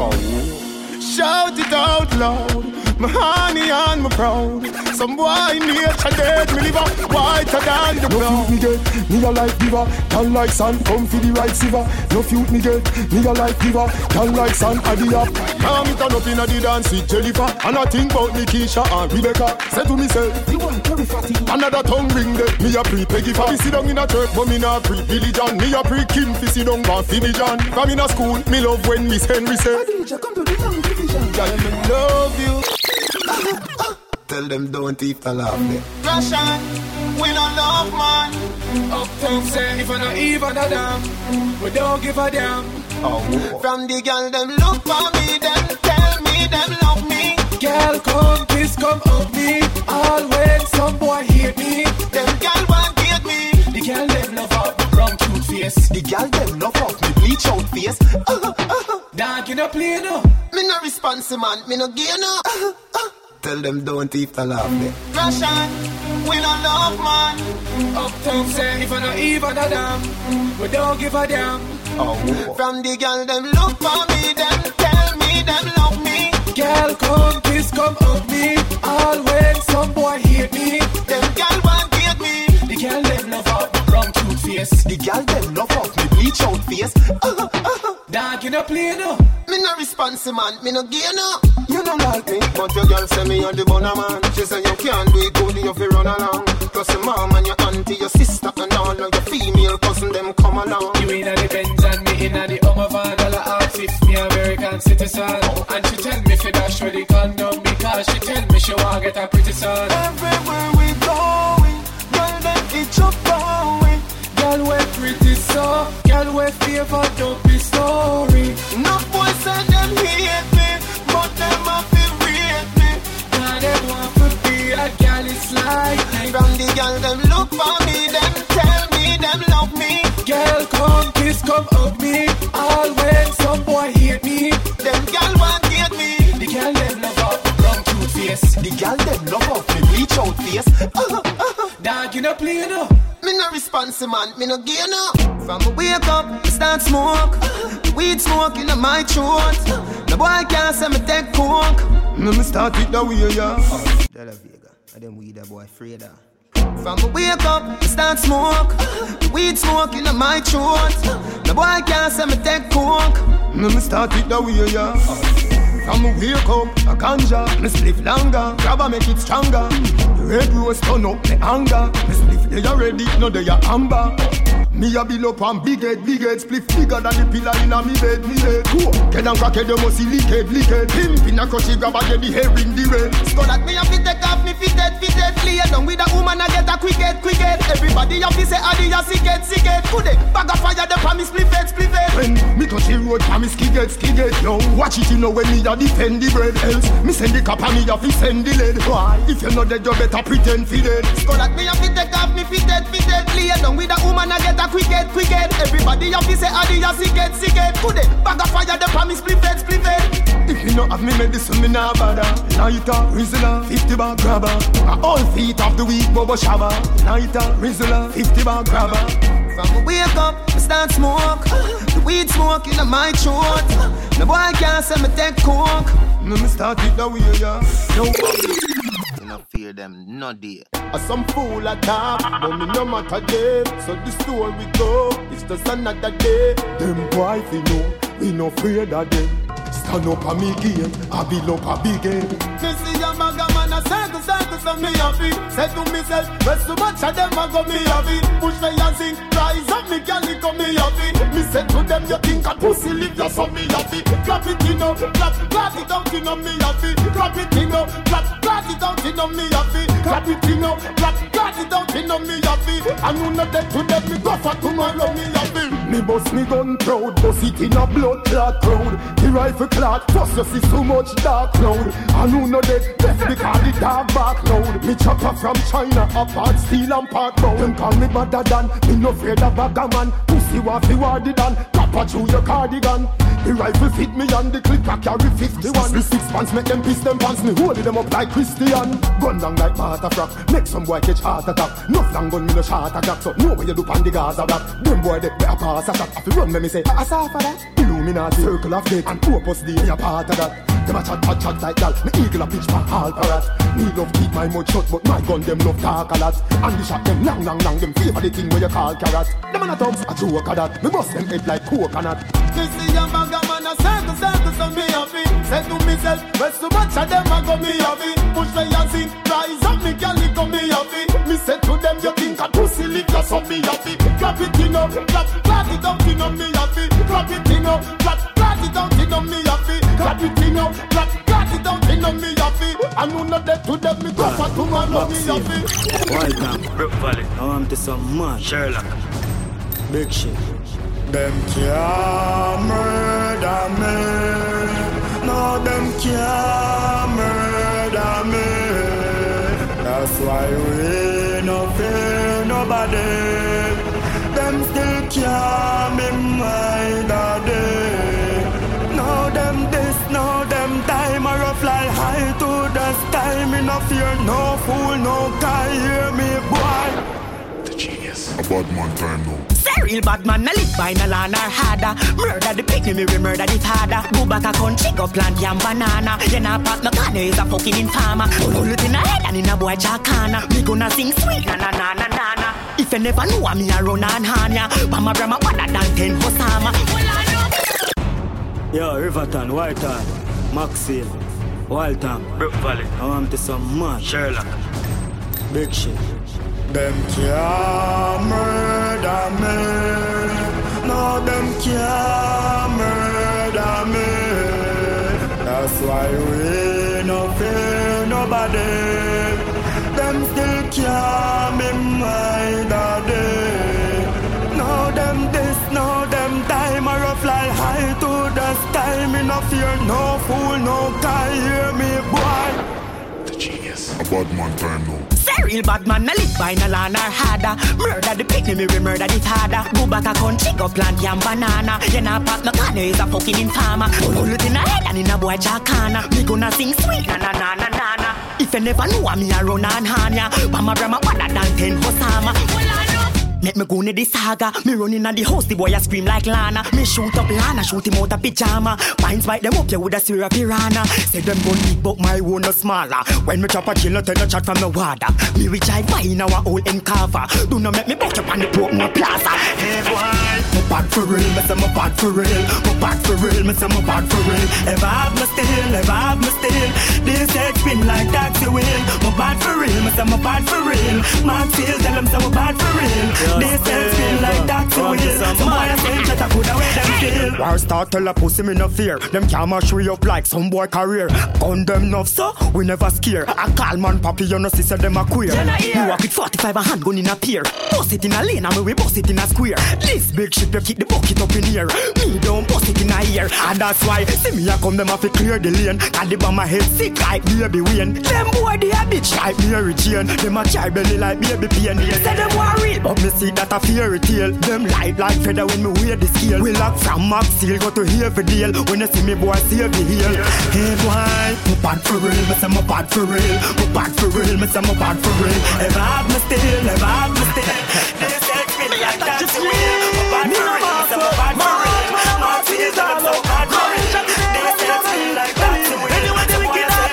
do. Shout it out loud. My honey and my proud. Some boy nature dead, me liver whiter than the ground. No feud me get, me a life giver. Girl like sun, come for the right silver. No feud me get, me a life giver. Girl like sun, a the up. Now me turn up in a the dance with Jennifer. And I think about me Keisha and Rebecca. Say to myself, you want very fatty. Another tongue ring there, me a pre-Peggy for. Me sit down in a church, but me not pre-Billy John. Me a pre-Kim, fi sit down for Phoebe John. From in a school, me love when Miss Henry say, come to the young division. Girl, me love you. Tell them don't even laugh me. Russian, we don't love man. Uptown say if I not even a damn, we don't give a damn. From the girl them look for me, them tell me them love me. Girl come kiss, come hug me. Always some boy hate me. Them girl want hate me. The girl them love off me brown cute face. The girl them love off me bleach out face. Dog you no play no. Me no responsive man, me no gay no. Tell them don't even laugh me. Russian, we don't love man. Uptown say if I not even a damn, we don't give a damn. From the girl them look for me, them tell me them love me. Girl come kiss, come hug me. Always some boy hate me. Them girl want hate me. The girl them love off me brown cute face. The girl them love off me bleach out face. Dog you no play no. Me no responsive man, me no gay no. You don't like me, but your girl say me on the bonner man. She say you can't do it good, you fi run along. Plus your mom and your auntie, your sister and all of your female cousin them come along. You inna the Benz and me inna the Hummer van. All I ask if me American citizen. And she tell me fi dash with the condom because she tell me she want get a pretty son. Everywhere we going, girl them itch up going. Girl we pretty so, girl we favor don't be story. No boy say them hate me, but them a feel rate me. Now them want to be a girl is like me. From the girl them look for me, them tell me them love me. Girl come kiss, come hug me. Always some boy hate me. Them girl want hate me. The girl them love off me brown cute face. The girl them love off me bleach out face. Dog you no play no. Me no responsive man, me no gay no. From me wake up, start smoke. Weed smoke in my throat. The boy can't say me take coke. Me start it the way, yeah. De La Vega, I them weed a boy afraid of. From me wake up, start smoke. Weed smoke in my throat. The boy can't say me take coke. Me start it the way, yeah. From me wake up, a ganja, me spliff longer. Grab make it stronger. Red rose turn up me anger. Me spliff they already, no they are amber. Me a bill up and big head, spliff bigger than the pillar in a me bed, Cool, get and crack head, you must see liquid. Pimp in a crushy grab and get the hair in the red. So that me have to take off me fitted. Play down with a woman, I get a quick head. Everybody have to say, Adi, a sicket. Could they bag of fire, the promise, spliff it. When me touch the road, promise, skiget. Yo, watch it, you know when me a defend the bread. Else, me send the cap and me have to send the lead. Why? If you're not dead, you better pretend for dead. So that me have to take off me fitted. Play down with a woman, I get a quick head. Everybody have to say, Adi, a sicket. Could they bag of fire, the promise, spliff it. If you not have me medicine, me nah bother. Lighter, Rizla, 50 bar grabber. All feet of the week, Bobo Shabba. Lighter, Rizla, 50 bar grabber. From a wake up, I start smoke. The weed smoke in my throat. The boy can't say me take coke. No, me start it the way, yeah. You no fear them, no dear. Some fool at top, but me no matter them. So the story we go, it's just another day. Them boys, you know, we no afraid of them. Stand up a me game, I be up a big game. Me see a maga man a circle, so me happy. Say to myself, well so much of them a go me happy. Push me and sing, rise up me can go me happy. Me say to them, you think a pussy live ya so me happy. Clap it in up, clap it out in me happy. Clap it in up, clap it out in me happy. Clap it in up, clap it out in me happy. And you know that to them me go for tomorrow me happy. Me bust me gun proud, bust it in a blood clot crowd. The rifle clot, plus you see so much dark cloud. And who know that, that's because the dog back loud. Me chopper from China, a part steel and part brown. Them call me badder than, me no afraid of a gammon. Pussy waffy wardy than, copper through your cardigan. The rifle fit me and the clip I carry 51. The 6 pants make them piss them pants, me hold them up like Christian. Gun down like Martha Frack, make some boy catch heart attack. No long gun me no shot attack, so know what you do on the Gaza black. Them boy they a pass a shot, if you run me say, I saw for that. Illuminati, circle of death, and Opus Dei a part of that. Them a chat like that, me eagle a pitch for all parrot. Me love keep my mouth shut, but my gun them love talk a lot. And the shot them long, them favor the thing where you call carrot. Them a thumbs a joke of that, me bust them head like coconut. Me see a maga man a circle, so me happy. Say to myself, well so much of them a go me happy. Push me and sing, rise up me can go me happy. Me say to them, you think a pussy live ya so me happy. Clap it in up, clap it out in me happy. Clap it in up, clap it out in me happy. Clap it in up, clap it out in me happy. And who not dead to them, me go for tomorrow me happy. Wild Town, Brook Valley, I want to some man. Sherlock, big shit. Them can't murder me. No, them can't murder me. That's why we no fear nobody. Them still can't be my daddy. No, them this, no, them time. I fly high to the sky. Me no fear no fool, no guy. Hear me, boy. The genius. A bad man time now. Real bad man, I live by no land or harder. Murder the picnic, me murder the father. Go back a country, go plant yam banana. You know, pop no corner is a fucking informer. Pull it in a head and in a boy jacana. Me gonna sing sweet na na na na na na. If you never know me, I run and hanya. Mama grandma better than 10 Osama. Yo, Riverton, White Town, Maxine, Wild Town, Brook Valley. I want to some man. Sherlock, big shit. Them can't murder me. No, them can't murder me. That's why we no fear nobody. Them still can't be my daddy. No, them this, no, them time. I fly high to the sky. Me no fear no fool, no guy. Hear me, boy. The genius. A bad man time now. Real bad man, I live by no land or harder. Murder the picnic, me murder the father. Go back a country, go plant yam banana. You know, pop no corner is a fucking informer. Pull it in a head and in a boy jacana. Me gonna sing sweet na na na na na na. If you never know me, I run and hanya. Mama grandma better than 10 Osama. Make me go in the saga. Me running at the house, the boy a scream like Lana. Me shoot up Lana, shoot him out of pyjama. Pines bite them up, you with a syrup piranha. Say them gun big, but my one no smaller. When me chop a chill, no tell no chat from the water. Me reach I buy in our old encover. Do not make me back up on the broke no plaza. Hey boy, me bad for real, me say me bad for real. Me bad for real, me say me bad for real. Ever have me still, ever have me still. This head spin like taxi wheel. Me bad for real, me me say I'm bad for real. Man feel tell them say I'm bad for real. They say feel like that to will. Some boy I say that I coulda wear them feel. War start tell a pussy me no fear. Them can't mash we up like some boy career. Gun them enough so we never scare. I call man papi you know see say them a queer. You walk with 45 a hand gun in a pier. Bust it in a lane and we bust it in a square. This big ship you keep the bucket up in here. Me don't bust it in a ear. And that's why see me a come them have to clear the lane. Cause the bomb my head sick like baby Wayne. Them boy they a bitch like Mary Jane. Them a chai belly like baby pain. They say them worry but me see that a fairy tale. Them light like feather when me wear the scale. We lock from Max Seal go to Haverdale. When you see me boy save the heel. Hey boy, me bad for real. Me say me bad for real. Me bad for real. Me say me bad for real. Ever have me still, ever have me still. They say me like that just real. Me bad for real. Me say me bad for real. My feels are so bad for real. They say me like that to real. Anyway they wicked out.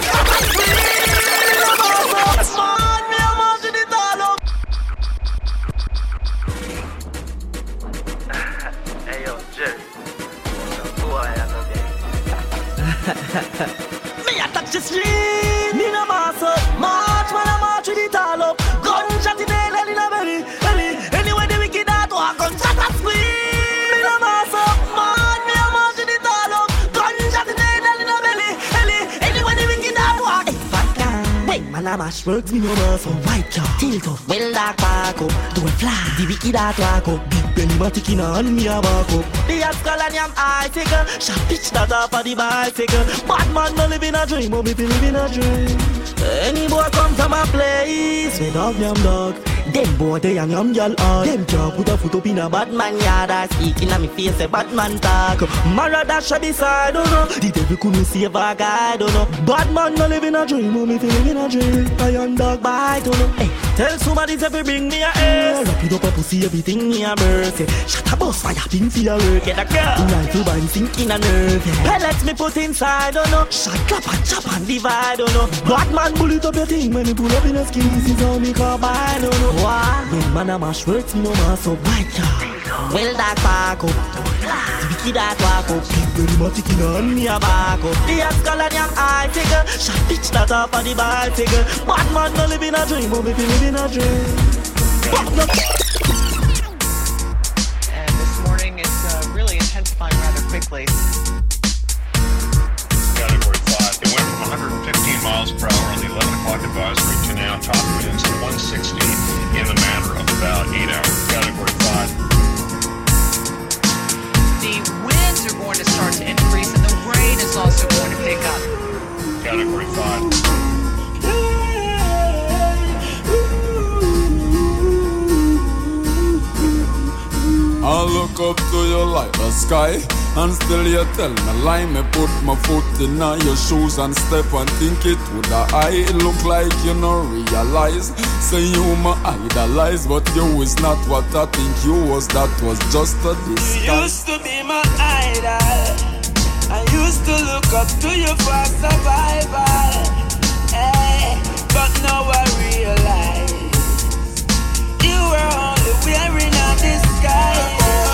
Me a touch the street, me no mass up. March, man a march with it all up. Gunshot in the head in a belly, belly. Anyway the wicked heart walk, gunshot a squeeze. Me no mass up, man, me a march with it all up. Gunshot in the head in a belly, belly. Anyway the wicked heart walk. Hey, fat guy, wait, man a mash works, me no mass up. White jaw, tilt up, well dark back up. Do a fly, the wicked heart walk up. Big belly matic in a hand, me a walk up. The skull and yam eye taker. Shot pitch that off of the bicycle. Bad man no live in a dream, but if you live in a dream. Any boy come from a place with dog yam dog. Them boy they young yam y'all hard. Them can't put a foot up in a bad man yard. I speak in a me face a bad man talk. Mara dash a beside, don't know. The devil couldn't save a guy, don't know. Bad man no live in a dream, but if you live in a dream. A young dog bite, don't know. Hey, tell somebody to bring me a ass. Wrap it up a pussy, everything me a mercy. Shut a bus fire, pin for your work. Get a girl. Rifle band sink in a nerve. Pellets me put inside, don't know. Shot clap and chop and divide, don't know. Bad man bullet up your thing when you pull up in a skin. This is how me come by, don't know. Why? When man a mash works, me no mass up. White car. Well that back up. The wicked that walk up. Big belly matic in a hand, me a back up. The skull and yam eye taker. Shot pitch that off of the bicycle. Bad man no live in a dream, but if you live in a dream. It's really intensifying rather quickly. Category 5. It went from 115 miles per hour on the 11 o'clock advisory to now top winds of 160 in the matter of about 8 hours. Category 5. The winds are going to start to increase and the rain is also going to pick up. Category 5. I look up to you like the sky, and still you tell me lie. Me put my foot in your shoes and step and think it with the eye. It look like you no realize. Say you my idolize, but you is not what I think you was. That was just a disguise. You used to be my idol. I used to look up to you for survival. Hey, but now I realize you were only wearing a disguise.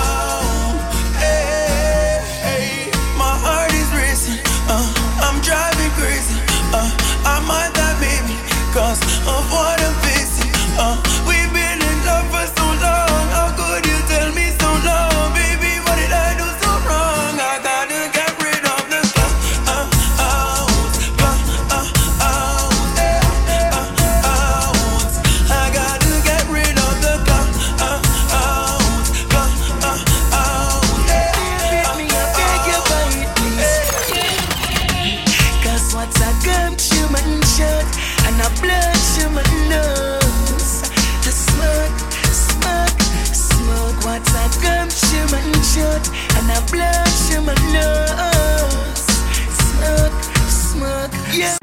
My heart is racing, I'm driving crazy. I might die maybe, cause of what I'm facing. We've been in love for so long. How could you tell me so long? Baby, what did I do so wrong? I gotta get rid of the I gotta get rid of the cause what's a gum to my shirt and a blood to my nose. The smoke, smoke, smoke. What's a gum to my shirt and a blood to my nose. Smoke, smoke, yeah.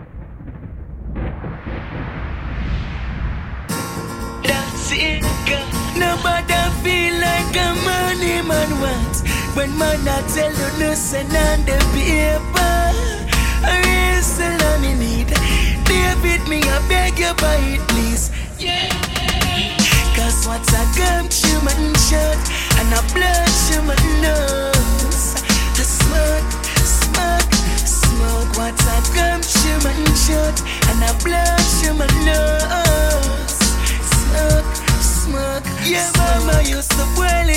That's it, girl. Nobody feel like a money man wants. When man I tell you no send on the paper. I still on in need. David, me I beg you buy it please. Yeah. Cause what's a gum to my shirt and a blood to my nose. The smoke, smoke, smoke. What's a gum to my shirt and a blood to my nose.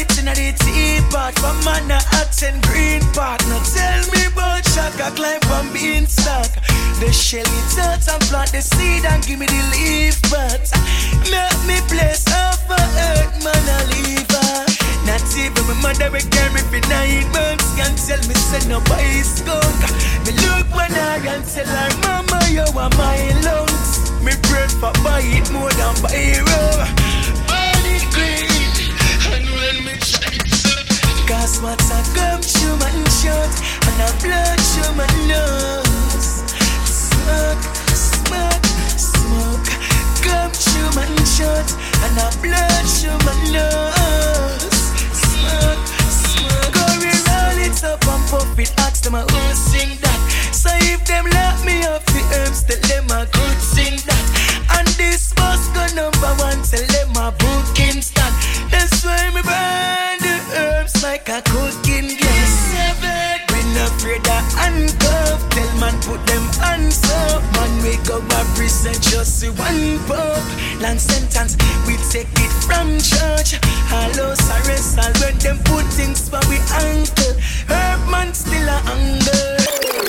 it in the teapot. From man a accent green part. Now tell me about Shaka climb from beanstalk. The shell it out and plant the seed and give me the leaf. But make me place off for earth, man a leave. Not even my mother will carry me for 9 months. Can't tell me say no buy skunk. Me look when I can tell her mama you are my lungs. Me bread for buy it more than buy rubber. All it clean and when me try it. Cause what's a come through my shirt and a blood through my nose. Smoke, smoke, smoke. Come through my shirt and a blood through my nose. Smoke, go roll it up and puff it. Ask them who sing that. So if them lock me up the herbs, tell them I could sing that. And this must go number 1, tell them I booking stand. That's why me burn the herbs like a cooking gas. When afraid of handcuff, tell man put them hands up. Man we go by prison just to 1 pop. Long sentence, we take it from church. Hello, arrest all when them put things for we ankle. Herb man still a hunger.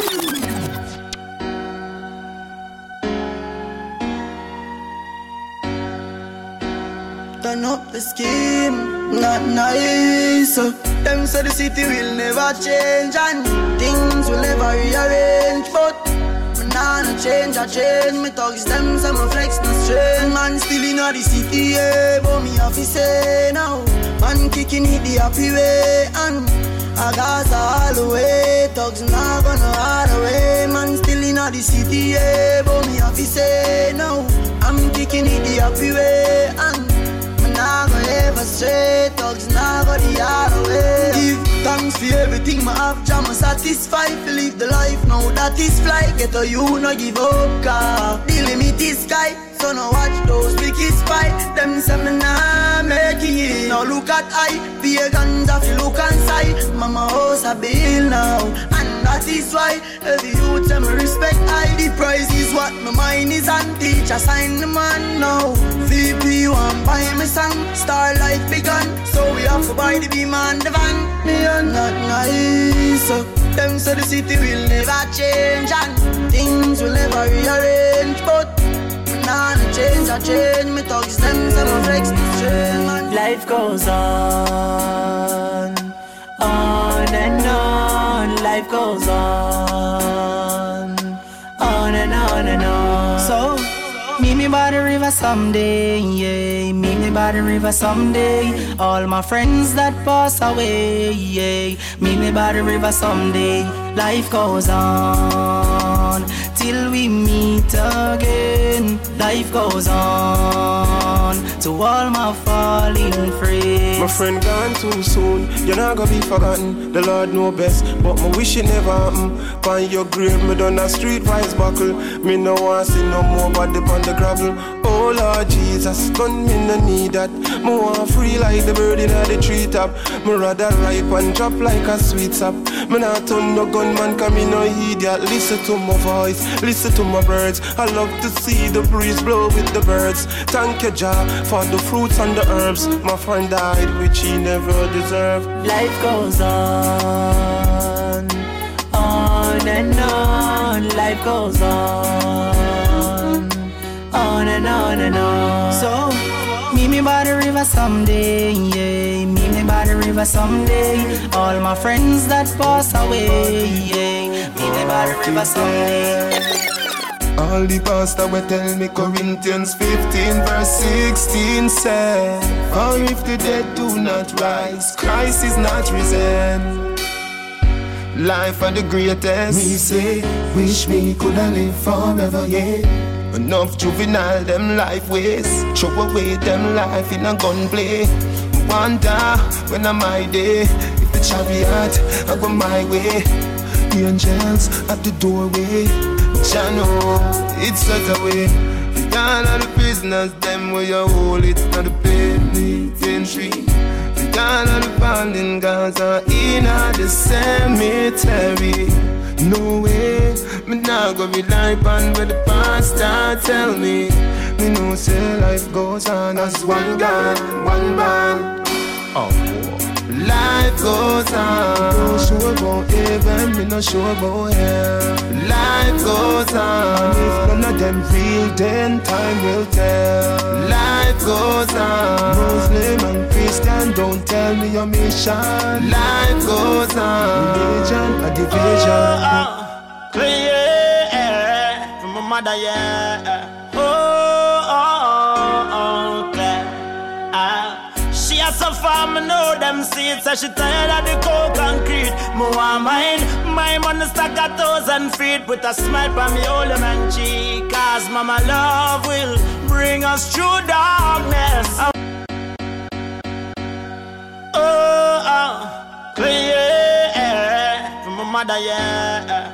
Turn up the scheme, not nice. Them say the city will never change and things will never rearrange. But me nah no change, I change. Me thugs them, some flex no strain. Man still in the city, yeah, but me have to say now. Man kicking it the happy way and I got all the way. Thugs not gonna hide away. Man still in the city, yeah, but me have to say now. I'm kicking it the happy way and nah go ever straight, thugs nah go the other way. Give thanks for everything I have, jam satisfied. To live the life now that is fly. Get a you no give up, car the limit is sky. So now watch those wicked spy. Them say me nah make it. Now look at I, pagans have to look inside. Mama house a bill now, and that is why every youth them respect I. The price is what my mind is on. Teacher sign the man now. VP want buy me song. Starlight begun, so we have to buy the beam and the van. Me are not nice. Them say the city will never change and things will never rearrange. But nah no change, I change. Me thugs them, some flex the strain, man. Life goes on and on. Life goes on and on and on. So meet me by the river someday, yeah. Meet me by the river someday. All my friends that pass away, yeah. Meet me by the river someday. Life goes on till we meet again. Life goes on to all my falling friends. My friend gone too soon, you're not gonna be forgotten. The Lord know best, but my wish it never happen. Find your grave, me done a streetwise buckle. Me no want see no more body on the gravel. Oh Lord Jesus, gun me no need that. Me want free like the bird in the treetop. Me rather ripe and drop like a sweet sap. Me not turn no gunman, cause me no idiot. Listen to my voice, listen to my birds. I love to see the breeze blow with the birds. Thank you, Jah, for the fruits and the herbs. My friend died, which he never deserved. Life goes on and on. Life goes on and on and on. So meet me by the river someday, yeah. Meet me by the river someday. All my friends that pass away, yeah. Meet me by the river someday. All the pastor will tell me Corinthians 15 verse 16 say, for if the dead do not rise, Christ is not risen. Life are the greatest. Me say, wish me coulda live forever, yeah. Enough juvenile them life waste. Throw away them life in a gunplay. Wonder when I'm my day, if the chariot I go my way. Angels at the doorway. Jah know it's such a way. The all of the prisoners, them where you hold it on the penitentiary. The all of the fallen gods are in the cemetery. No way, me nah go rely on where the pastor tell me. Me know say life goes on as one God, one man. Oh boy. Life goes on. No sure about heaven, me no sure about hell. Life goes on. If none of them real, then time will tell. Life goes on. Muslim and Christian, don't tell me your mission. Life goes on. Religion a division. Clear from my mother, yeah. She has so far, me know them seeds. So she tired of the cold concrete. Me want mine, my money stack 1,000 feet. With a smile by me old man cheek. Cause mama love will bring us through darkness. Clear from my mother, yeah.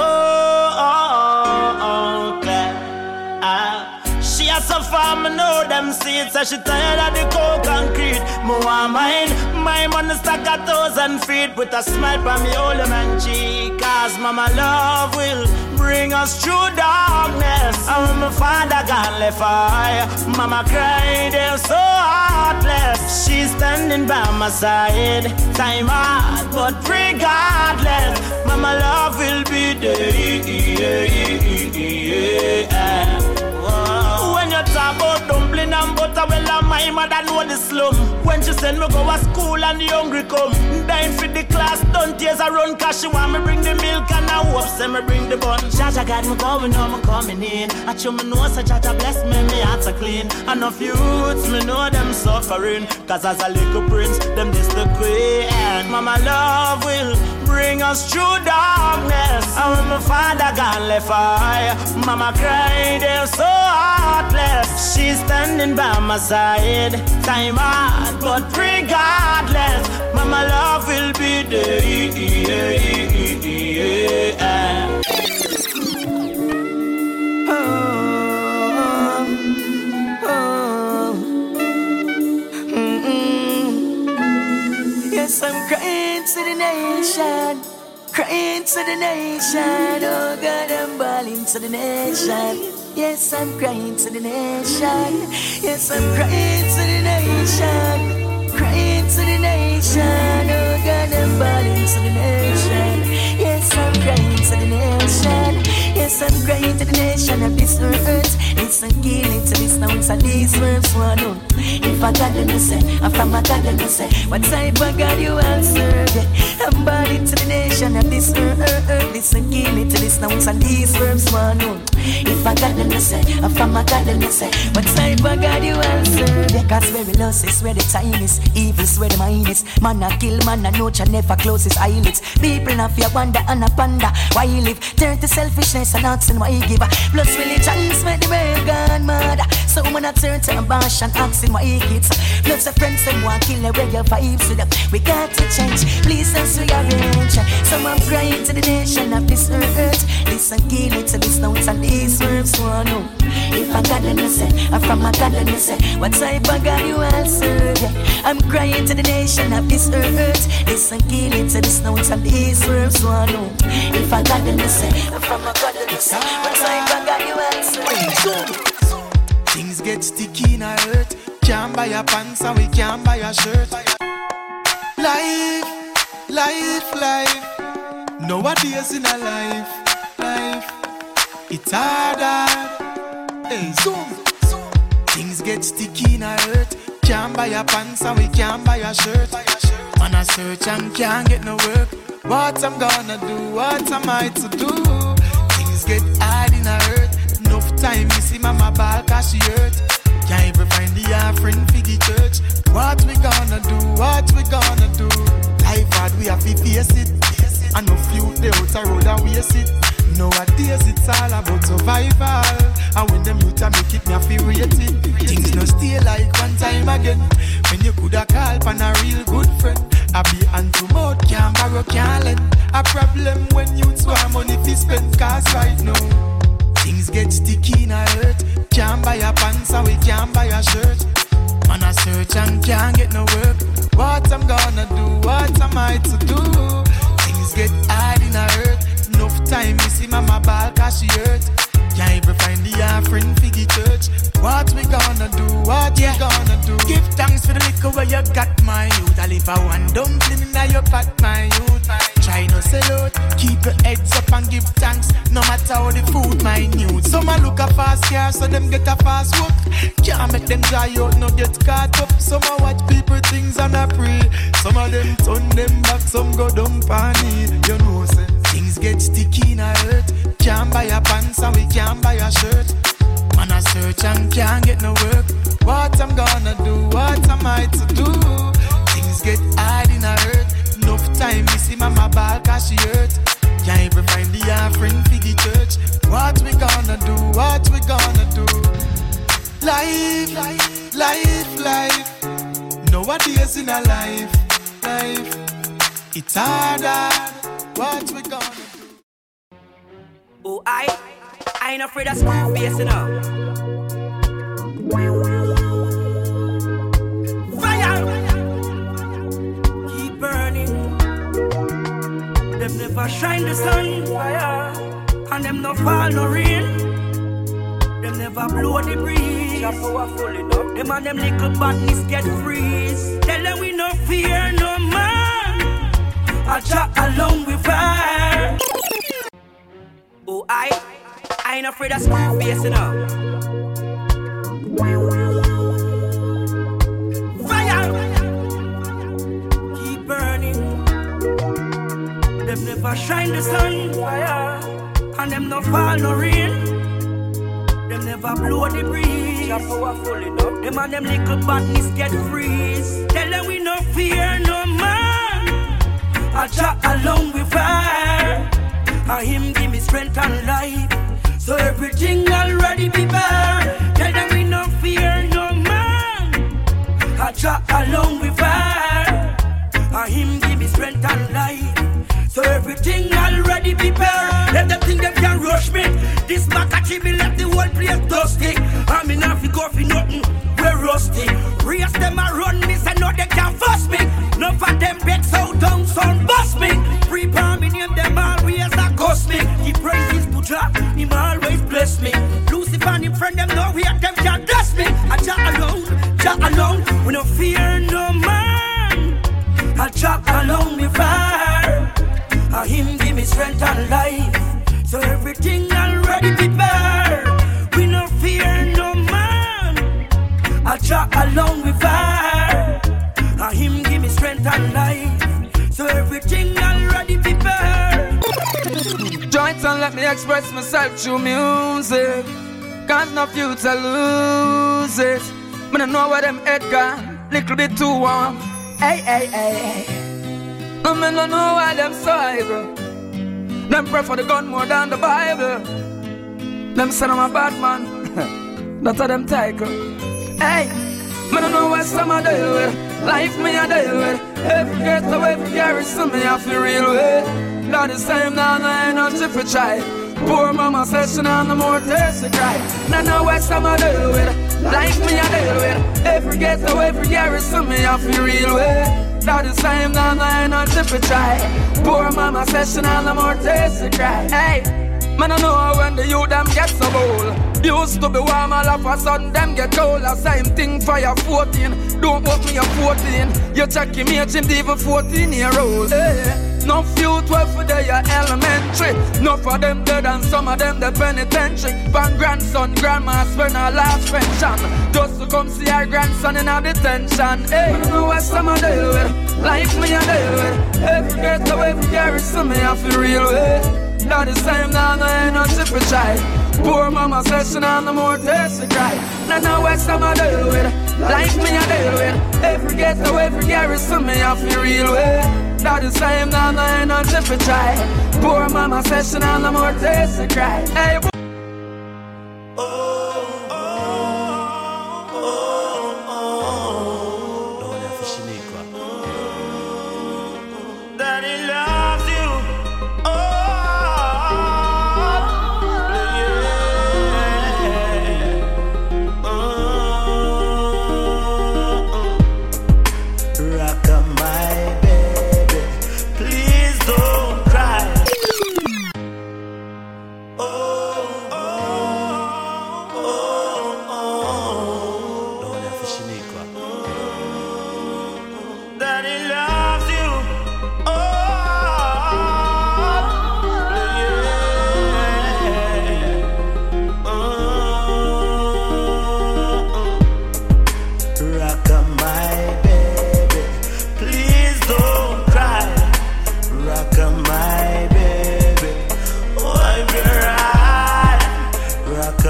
She has so far, me know them seeds. So she tired of the cold concrete. Me want mine, my money stack 1,000 feet. With a smile by me old man cheek. Cause mama love will bring us through darkness. And when my father gone left her, mama cried, they're so heartless. She's standing by my side. Time hard, but regardless, mama love will be there. When you talk about dumpling and butter, well, my mother know the slum. When she send me go to school and the hungry come, dying for the class, don't tears a run. Cause she want me bring the milk and I hope say me bring the bun. Jaja got me going on, me coming in. I show me know, so Jaja bless me, me heart's a clean. Enough youths, me know them suffering. Cause as a little prince, them this the queen. Mama love will bring us through darkness. And when my father gone left her, mama cried, they're so heartless. She's standing by my side. Time hard, but regardless, mama love will be there. Yes, I'm crying to the nation. Crying to the nation. Oh God, I'm bawling to the nation. Yes, I'm crying to the nation. Yes, I'm crying to the nation. Crying to the nation. Oh God, I'm bawling to the nation. Yes, I'm crying to the nation. Yes, I'm crying to the nation of this earth. Listen, killing to this now, and these words one on. If I got them to say, I'm from a God them to say, what type of God you answer? I'm bawling to the nation of this earth. Listen, killing to this now, and these words one on. If I got them to say, I'm from a God them to say, what type of God you answer? Cause where we lost is where the time is, evil's where the mind is. Man a kill, man a nurture, never close his eyelids. People not fear wonder and a panda. Why you live? Turn to selfishness and asking why you give a. Plus religions make the brave gone mad. So when I turn to ambition, asking why you kids. Plus a friends them want kill the way your vibes with them. We got to change, please let's rearrange. So I'm crying to the nation of this earth. Listen, kill it to this notes and these words one know. If I got them to say, I'm from a God them to say, what type of God you answer? I'm crying to the nation of this earth. Listen, kill it to this notes and these words one know. If I got them to say, I'm from a God them to say, what type of God you answer? Things get sticky in our hurt. Can't buy a pants and we can't buy a shirt. Life. Nowadays in a life. It's harder. Hey, zoom. Things get sticky in our hurt. Can't buy a pants and we can't buy a shirt. Man a search and can't get no work. What I'm gonna do? What am I to do? Things get hard in our hurt. Enough time you see mama ball cause she hurt. Can't even find the offering for the church. What we gonna do? What we gonna do? Life hard, we have to face it. And no few they out a road and waste it. Nowadays it's all about survival. And when them youth make it, me have to rate it. Things no stay like one time again. When you coulda call pan a real good friend. I be hand to mouth, can't borrow, can't lend. A problem when youths want money to spend. Cause right now things get sticky in a hurt. Can't buy a pants and we can't buy a shirt. Man a search and can't get no work. What I'm gonna do? What am I to do? Things get hard in a hurt. Enough time you see mama ball cause she hurt. Can't even find the offering for the church. What we gonna do? What you gonna do? Give thanks for the liquor where you got my youth. I live If I want dumpling in your pot, my youth, try no sell out. Keep your heads up and give thanks, no matter how the food minute. Some a look a fast car, so them get a fast walk. Can't make them dry out, no get caught up. Some a watch people things and a pray. Some of them turn them back, some go down panny. You know, say things get sticky in a hurt. Can't buy a pants and we can't buy a shirt. Man a search and can't get no work. What I'm gonna do, what am I to do? Things get hard in a hurt. Enough time me see mama ball cause she hurt. Can't even find the offering for the church. What we gonna do, what we gonna do? Life, nowadays in a life, it's harder. What we gonna do? Oh, I ain't afraid of school face, you know. Fire! Keep burning. Them never shine the sun, fire. And them no fall no rain. Them never blow the breeze. Powerful enough. Them and them little badness get freeze. Tell them we no fear no man. I chat along with fire. Oh, I ain't afraid of school face, you know. Fire! Keep burning. Them never shine the sun, fire. And them no fall no rain. Them never blow the breeze. Powerful enough. Them and them little badness get freeze. Tell them we no fear no man. I chat along with fire. And him give me strength and life. So everything already be bare. Tell them we no fear no man. I chat along with fire. And him give me strength and life. So everything already be bare. Let them think them can rush me. This Makachi me let the whole place dusty. I mean if you go for nothing, we're rusty. Race them a run me, say no they can fuss me. None of them beg so down, son bust me. Prepare me name them always a cost me. He praises to Jah, him always bless me. Lucifer and him friend them no way them can dust me. I Jah alone, we no fear no man. I Jah alone me fire. I him give me strength and life. So everything already prepared. We no fear no man. I Jah alone me fire. I him give me strength and life. So everything already prepared. Join and let me express myself through music. Cause no future lose it. Me don't know where them head gone. Little bit too warm. Hey. No, me don't know why them so high, bro. Them pray for the gun more than the Bible. Them say I'm a bad man. That's how them title. Hey, me don't know what some I deal with. Life me I deal with. Every ghetto, every garrison me I feel real with. Not the same now, I ain't no shit for try. Poor mama says she not no more tears to cry. Now know what some I deal with. Life me I deal with. Every ghetto, every garrison me I feel real with. Not the same now, I ain't no shit for try. Poor mama says she not no more tears to cry. Hey, man I know when the youth them get so bold. Used to be warm all of a sudden them get cold. The same thing for your 14. Don't walk me a 14. You check him age him even 14-year-old. Hey. No few 12 for their elementary. No for them dead and some of them the penitentiary. Van grandson, grandma spend her last pension just to come see her grandson in a detention. Hey, you know what some I deal with. Life me I deal with. Every ghetto, every garrison me I feel real with. Not the same now, I ain't no shit for try. Poor mama says she not no more tears to cry. Now know what some I deal with. Life me I deal with. Every ghetto, every garrison me I feel real with. Not the same now, I ain't no shit for try. Poor mama says she not no more tears to cry. Hey, Daddy loves you. Rock on my baby, please don't cry. Oh.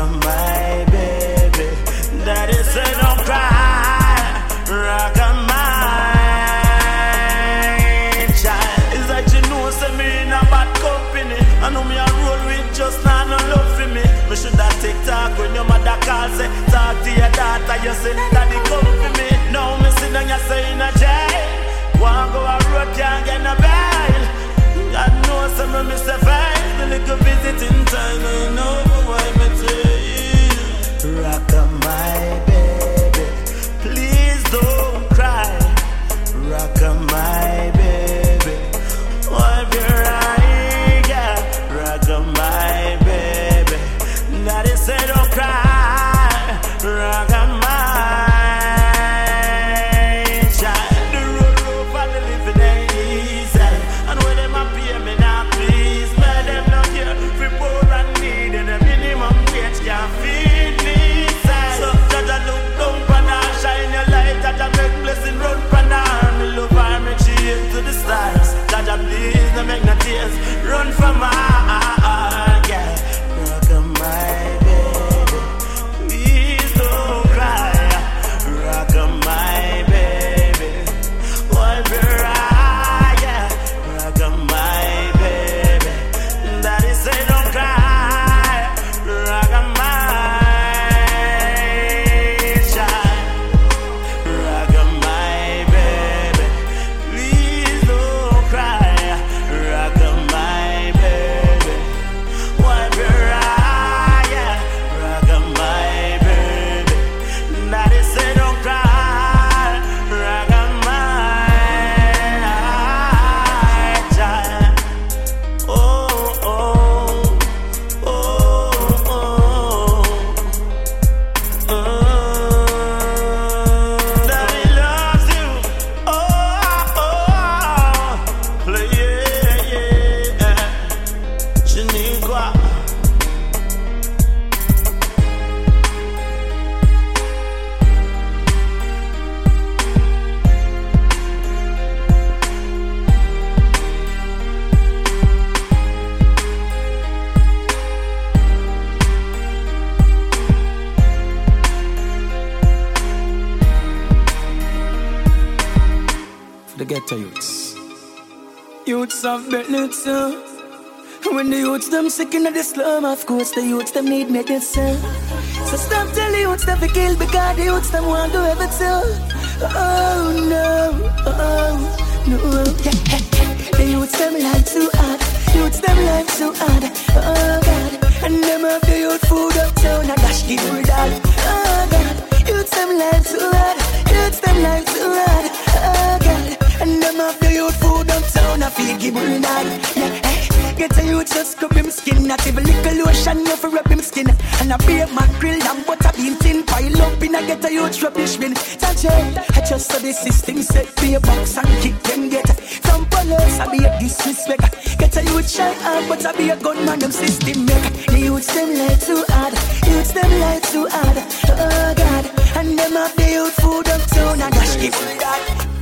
my baby. Daddy said don't cry, rock-a-my child. It's like you know, say me in a bad company. I know me a roll with just not no love for me. Me shoulda take talk when your mother call, say talk to your daughter. You say daddy come for me. Now me sit down, you say in a jail. Want go a road, can't get no bail. God knows some of me say fine. The little visiting time, I know why me tell you. Rock-a-my baby, please don't cry. Rock-a-my baby, wipe your eye, yeah. Rock-a-my baby, daddy say don't cry. Rock-a-my child. The road for the living ain't easy. And when them a pay me now please, let them not hear free poor and needy. The minimum wage can't feed me. So Jaja look down pan her, shine your light. Jaja make blessing run pan her. Me love her, make she aim to the stars. Jaja please, no make no tears run from her, yeah. Rock-a-my baby, please don't cry. Rock-a-my baby, wipe your eye, yeah. Rock-a-my baby, daddy say don't cry. Rock-a-my child. Rock-a-my baby, please don't cry. Rock-a-my baby, wipe your eye, yeah. Rock-a-my baby, daddy say don't cry. Rock-a-my child. Oh, oh, oh, oh, daddy loves you. Oh, play, yeah. Shaniqua. For the ghetto youths. Youths of medicine. When the youths them sick in the slum, of course the youths them need medicine. So stop telling youths them to kill because the youths them want to have it too. Oh no, no. The youths them life too hard. Youths them life too hard. Oh God. And them have the youth food uptown and dash give rid of. Oh God. Youths them life too hard. Youths them life too hard. Oh God. And them have the youth food uptown and feel give rid of. Yeah. Get a youth just scrub him skin. Not even little lotion you for rub him skin. And a beer mackerel and butter bean tin pile up in a get a youth rubbish bin. Touch it. I just saw the system set be a box and kick them get. From police I be a disrespect. Get a youth shy hard but I be a gunman them system make. The youths them lie too hard. Youths them lie too hard. Oh God. And them have the youth food uptown and dash give that.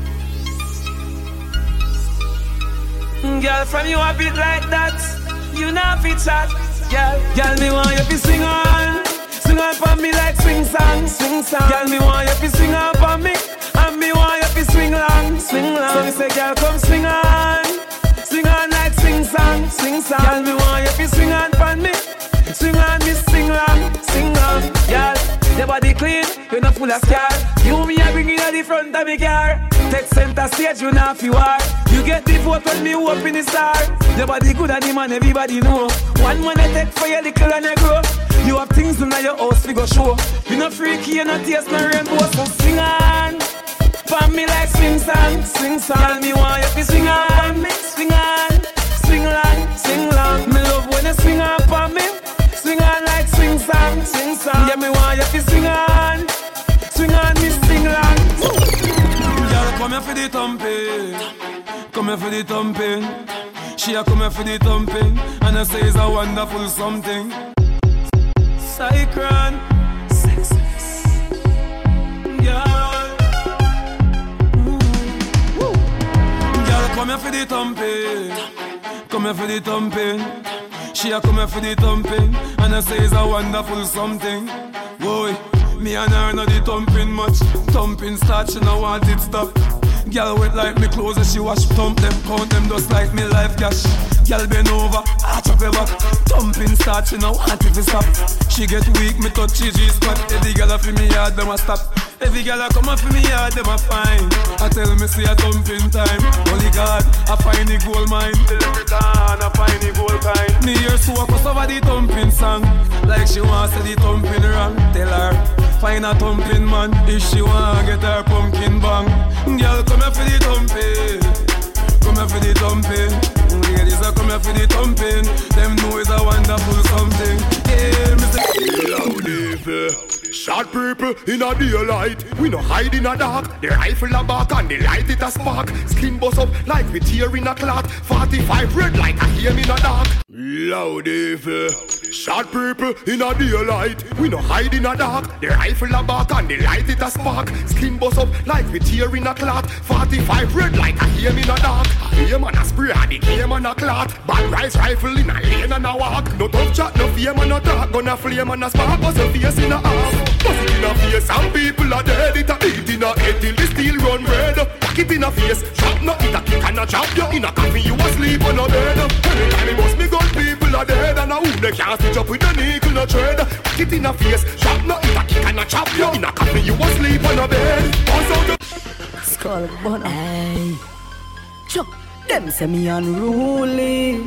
Girl, from you a bit like that, you know fit chat. Girl, me want you to swing on for me like swing song. Girl, me want you to swing on for me, and me want you to swing long. So me say, girl, come swing on like swing song. Girl, me want you to swing on for me, swing on me, sing long. Girl, your body clean, you not full of scar. You me a bring in at the front of me car. Take center stage, you not feel war. You get the vote when me open the star. Your body good and the man everybody know. One man I take for your little and you grow. You have things in your house we go show. You not freaky, you not taste no rainbow. So sing on, for me like swing song. Tell me why you be swing on, swing long. Me love when you swing on for me, swing on like swing song. Yeah, me why you be swing on me, sing long. Girl, come here for the thumping. Come here for the thumping. She a come here for the thumping. And I say it's a wonderful something. Cyclone sexiness. Girl. Girl, come here for the thumping. Come here for the thumping. She a come here for the thumping, and I say it's a wonderful something. Boy, me and her know the thumping much. Thumping start, she no want it stop. Girl wet like me clothes and she wash thump them, count them just like me life cash. Girl bend over, arch up her back. Thumping start, she no want it to stop. She get weak, me touch she G-spot. Every girl for me yard, them a stop. Every girl a come up for me yard, them a fine. I tell me see a thumping time. Holy God, I find the gold mine. Every time I find the gold kind. Me hear so I cuss over the thumping song. Like she wants to the thumping wrong. Tell her, find a thumping man. If she want get her pumpkin bang. Girl come here for the thumping. Come here for the thumping. Ladies are come here for the thumping. Them know it's a wonderful something. Yeah, Mr. Shot people in a daylight. We no hide in a dark. The rifle a back and the light it a spark. Skin bust up like we tear in a cloth. 45 red like a ham in a dark. Loud if shot people in a daylight. We no hide in a dark. The rifle a back and the light it a spark. Skin bust up like we tear in a cloth. 45 red like a ham in a dark. A ham and a spray and the game and a cloth. Bad rice rifle in a lane and a walk. No tough chat, no fear man, no talk. Gonna flame and a spark. Bust your face in a half. Bust it in a face, some people are dead. It a beat in a head till the steel run red. Pack it in a face, chop no it a kick and a chop you in a coffin. You asleep on a bed. Anytime it must be gun, people are dead. And a who they can't stitch up with a nickel no tread. Pack it in a face, chop no it a kick and a chop you in a coffin. You asleep on a bed. Pass out the skull bun. Hey, chop them say me unruly.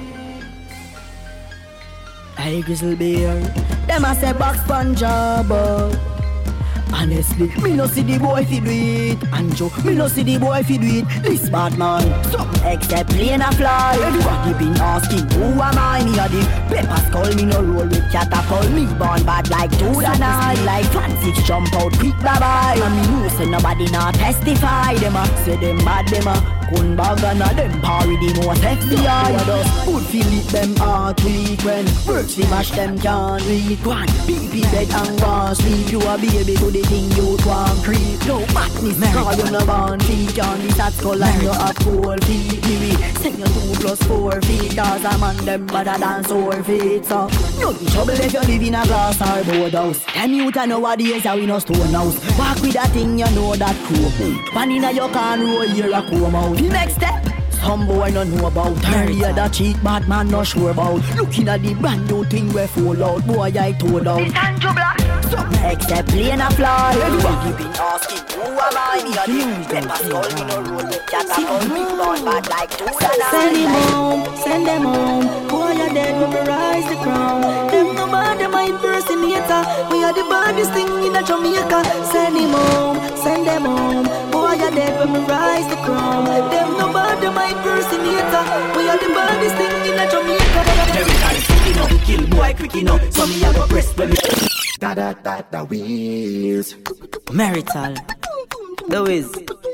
Hey, Grizzle Bear, them a say box Punjab. Honestly, me no see the boy fi do it. Anjo, me no see the boy fi do it. This bad man, some except plane a fly. Everybody been asking, who am I? Me a the pepper skull, me no roll with catapult. Me born bad like two and I. Like Francis jump out quick bye bye. And me know say nobody not testify. Them a say them bad, them a kun bag and a them parry the most FBI. Just put feel it them heart weak when works we mash them can't read. One PP bed and wash sleep. You a baby to the thing you want creep. No madness, cause you no born feet. On the that skull and you have cold feet. Me send you 2 + 4 feet. Cause I'm on them better than sore feet. So no be trouble if you live in a glass or board house. 10 youth and nowadays are in a stone house. Walk with that thing you know that cool. Pan in a you can't roll here a comb out. The next step, some boy no know about. Hurry at that cheat bad man no sure about. Looking at the brand new thing we fall out. Boy I told out. Some except plane a fly. Everybody been asking who am I? Me a the pepper skull. Me no roll with catapult. Me born bad like two and I. Send him home, send them home. Boy you dead when we rise the crown. Them no bad, them a impersonator. We are the baddest thing in a Jamaica. Send him home, send them home. Boy you dead when we rise the crown. Them no bad, them a impersonator. We are the baddest thing in a Jamaica. Everybody quick enough, kill boy quick enough. So me a go press when me Da Wiz Marital The Wiz.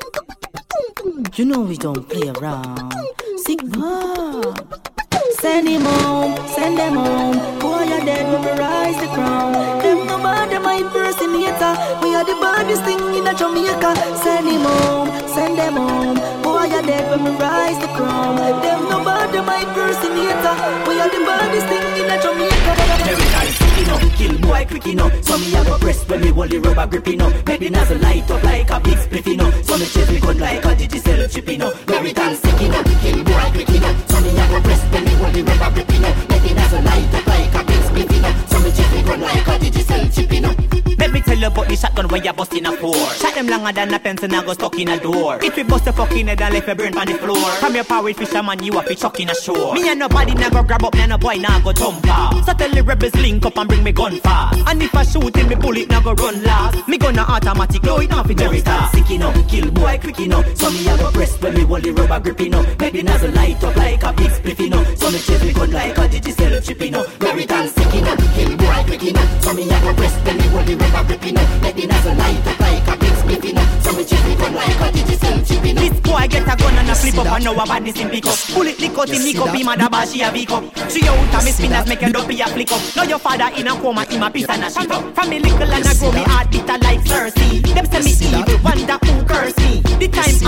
You know we don't play around. Sigma. Send him home, send them home. Boy you dead when we rise the crown. Them no bad, them a impersonator. We are the baddest thing in a Jamaica. Send him home, send them home. Boy you dead when we rise the crown. Them no bad, them a impersonator. We are the baddest thing in a Jamaica. Everybody quick enough, kill boy quick enough. So me a go press when me hold the rubber grip enough. Make the nozzle light up like a big spliff enough. So me chase me gun like a digital chip enough. Very tan sick enough, kill boy quick enough. So me a go press when me hold the rubber grip enough. Make the nozzle light up like a big spliff enough. So me chase me gun like a digital chip enough. Let me tell you about the shotgun where you bust in a four. Shot them longer than a pencil and go stuck in a door. If we bust a fucking head and left a burn on the floor. From your power fisherman, you have to chuck in a shore. Me and nobody never grab up, and a boy now go jump off. So tell the rebels link up and bring me gun fast. And if I shoot him, me bullet now go run last. Me gonna automatic, no it not fi jump start. Sick enough, kill boy quick enough. So me a go press when me hold the rubber grip enough. Make the nozzle light up like a big spliff enough. So me chase me gun like a digital chip enough. Very tan sick enough, kill boy quick enough. So me a go press when me hold the rubber grip enough. Make the nozzle light up like a big spliff enough. So me chase me gun like a digital chip enough. This boy get a gun and a flip up and now a badness in pick up. Bullet lick out him, lick up him and a bash he a pick up. She out of me spinners make a dopey a flick up. Now your father in a coma, him a piece and a shit up. From me little and a grow me heart bitter like Cersei. Them say me evil, wonder who curse me. The time at that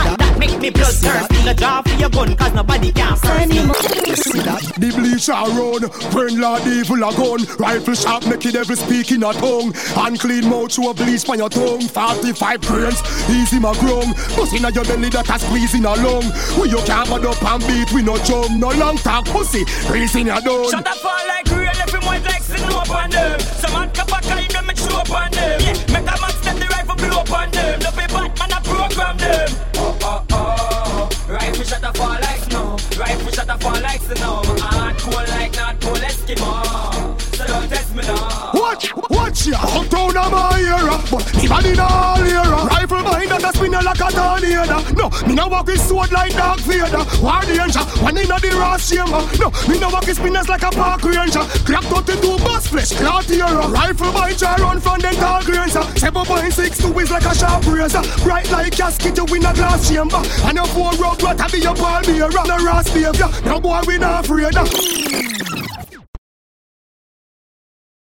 make me blood thirst. In the draw for your gun, cause nobody can first me. You see that? The bleacher run, when Lord evil a gun. Rifle shot, make the devil speak in a tongue. Unclean mouth, show a bleach on your tongue. 45 grains, easy my grown. Pussy in your belly that a squeeze in a lung. We you can't bud up and beat, we no chum. No long talk, pussy, raising your dome. Shut up fall like real, everyone like sitting up on them. Some man cap a kind, them make show up on them. Yeah, make a man step the rifle blow up on them. No be bad man a program them. Rifle shut up fall like snow. Rifle shut up fall like snow. My heart cold like not cold Eskimo. So don't test me now. Watch ya, uptown of my era, but even in all era. Rifle behind that a spinner like a tornado. No, me no walk with sword like Dark Vader. War danger, one in the Ross chamber. No, me no walk with spinners like a park ranger. Crack 32 bus flesh, clout era. Rifle behind ya run from them tall grains. 7.62 is like a sharp razor. Bright like casket, you win a glass chamber. And your 4 road, what have be your ball bearer. The Ross behavior, no boy we not afraid.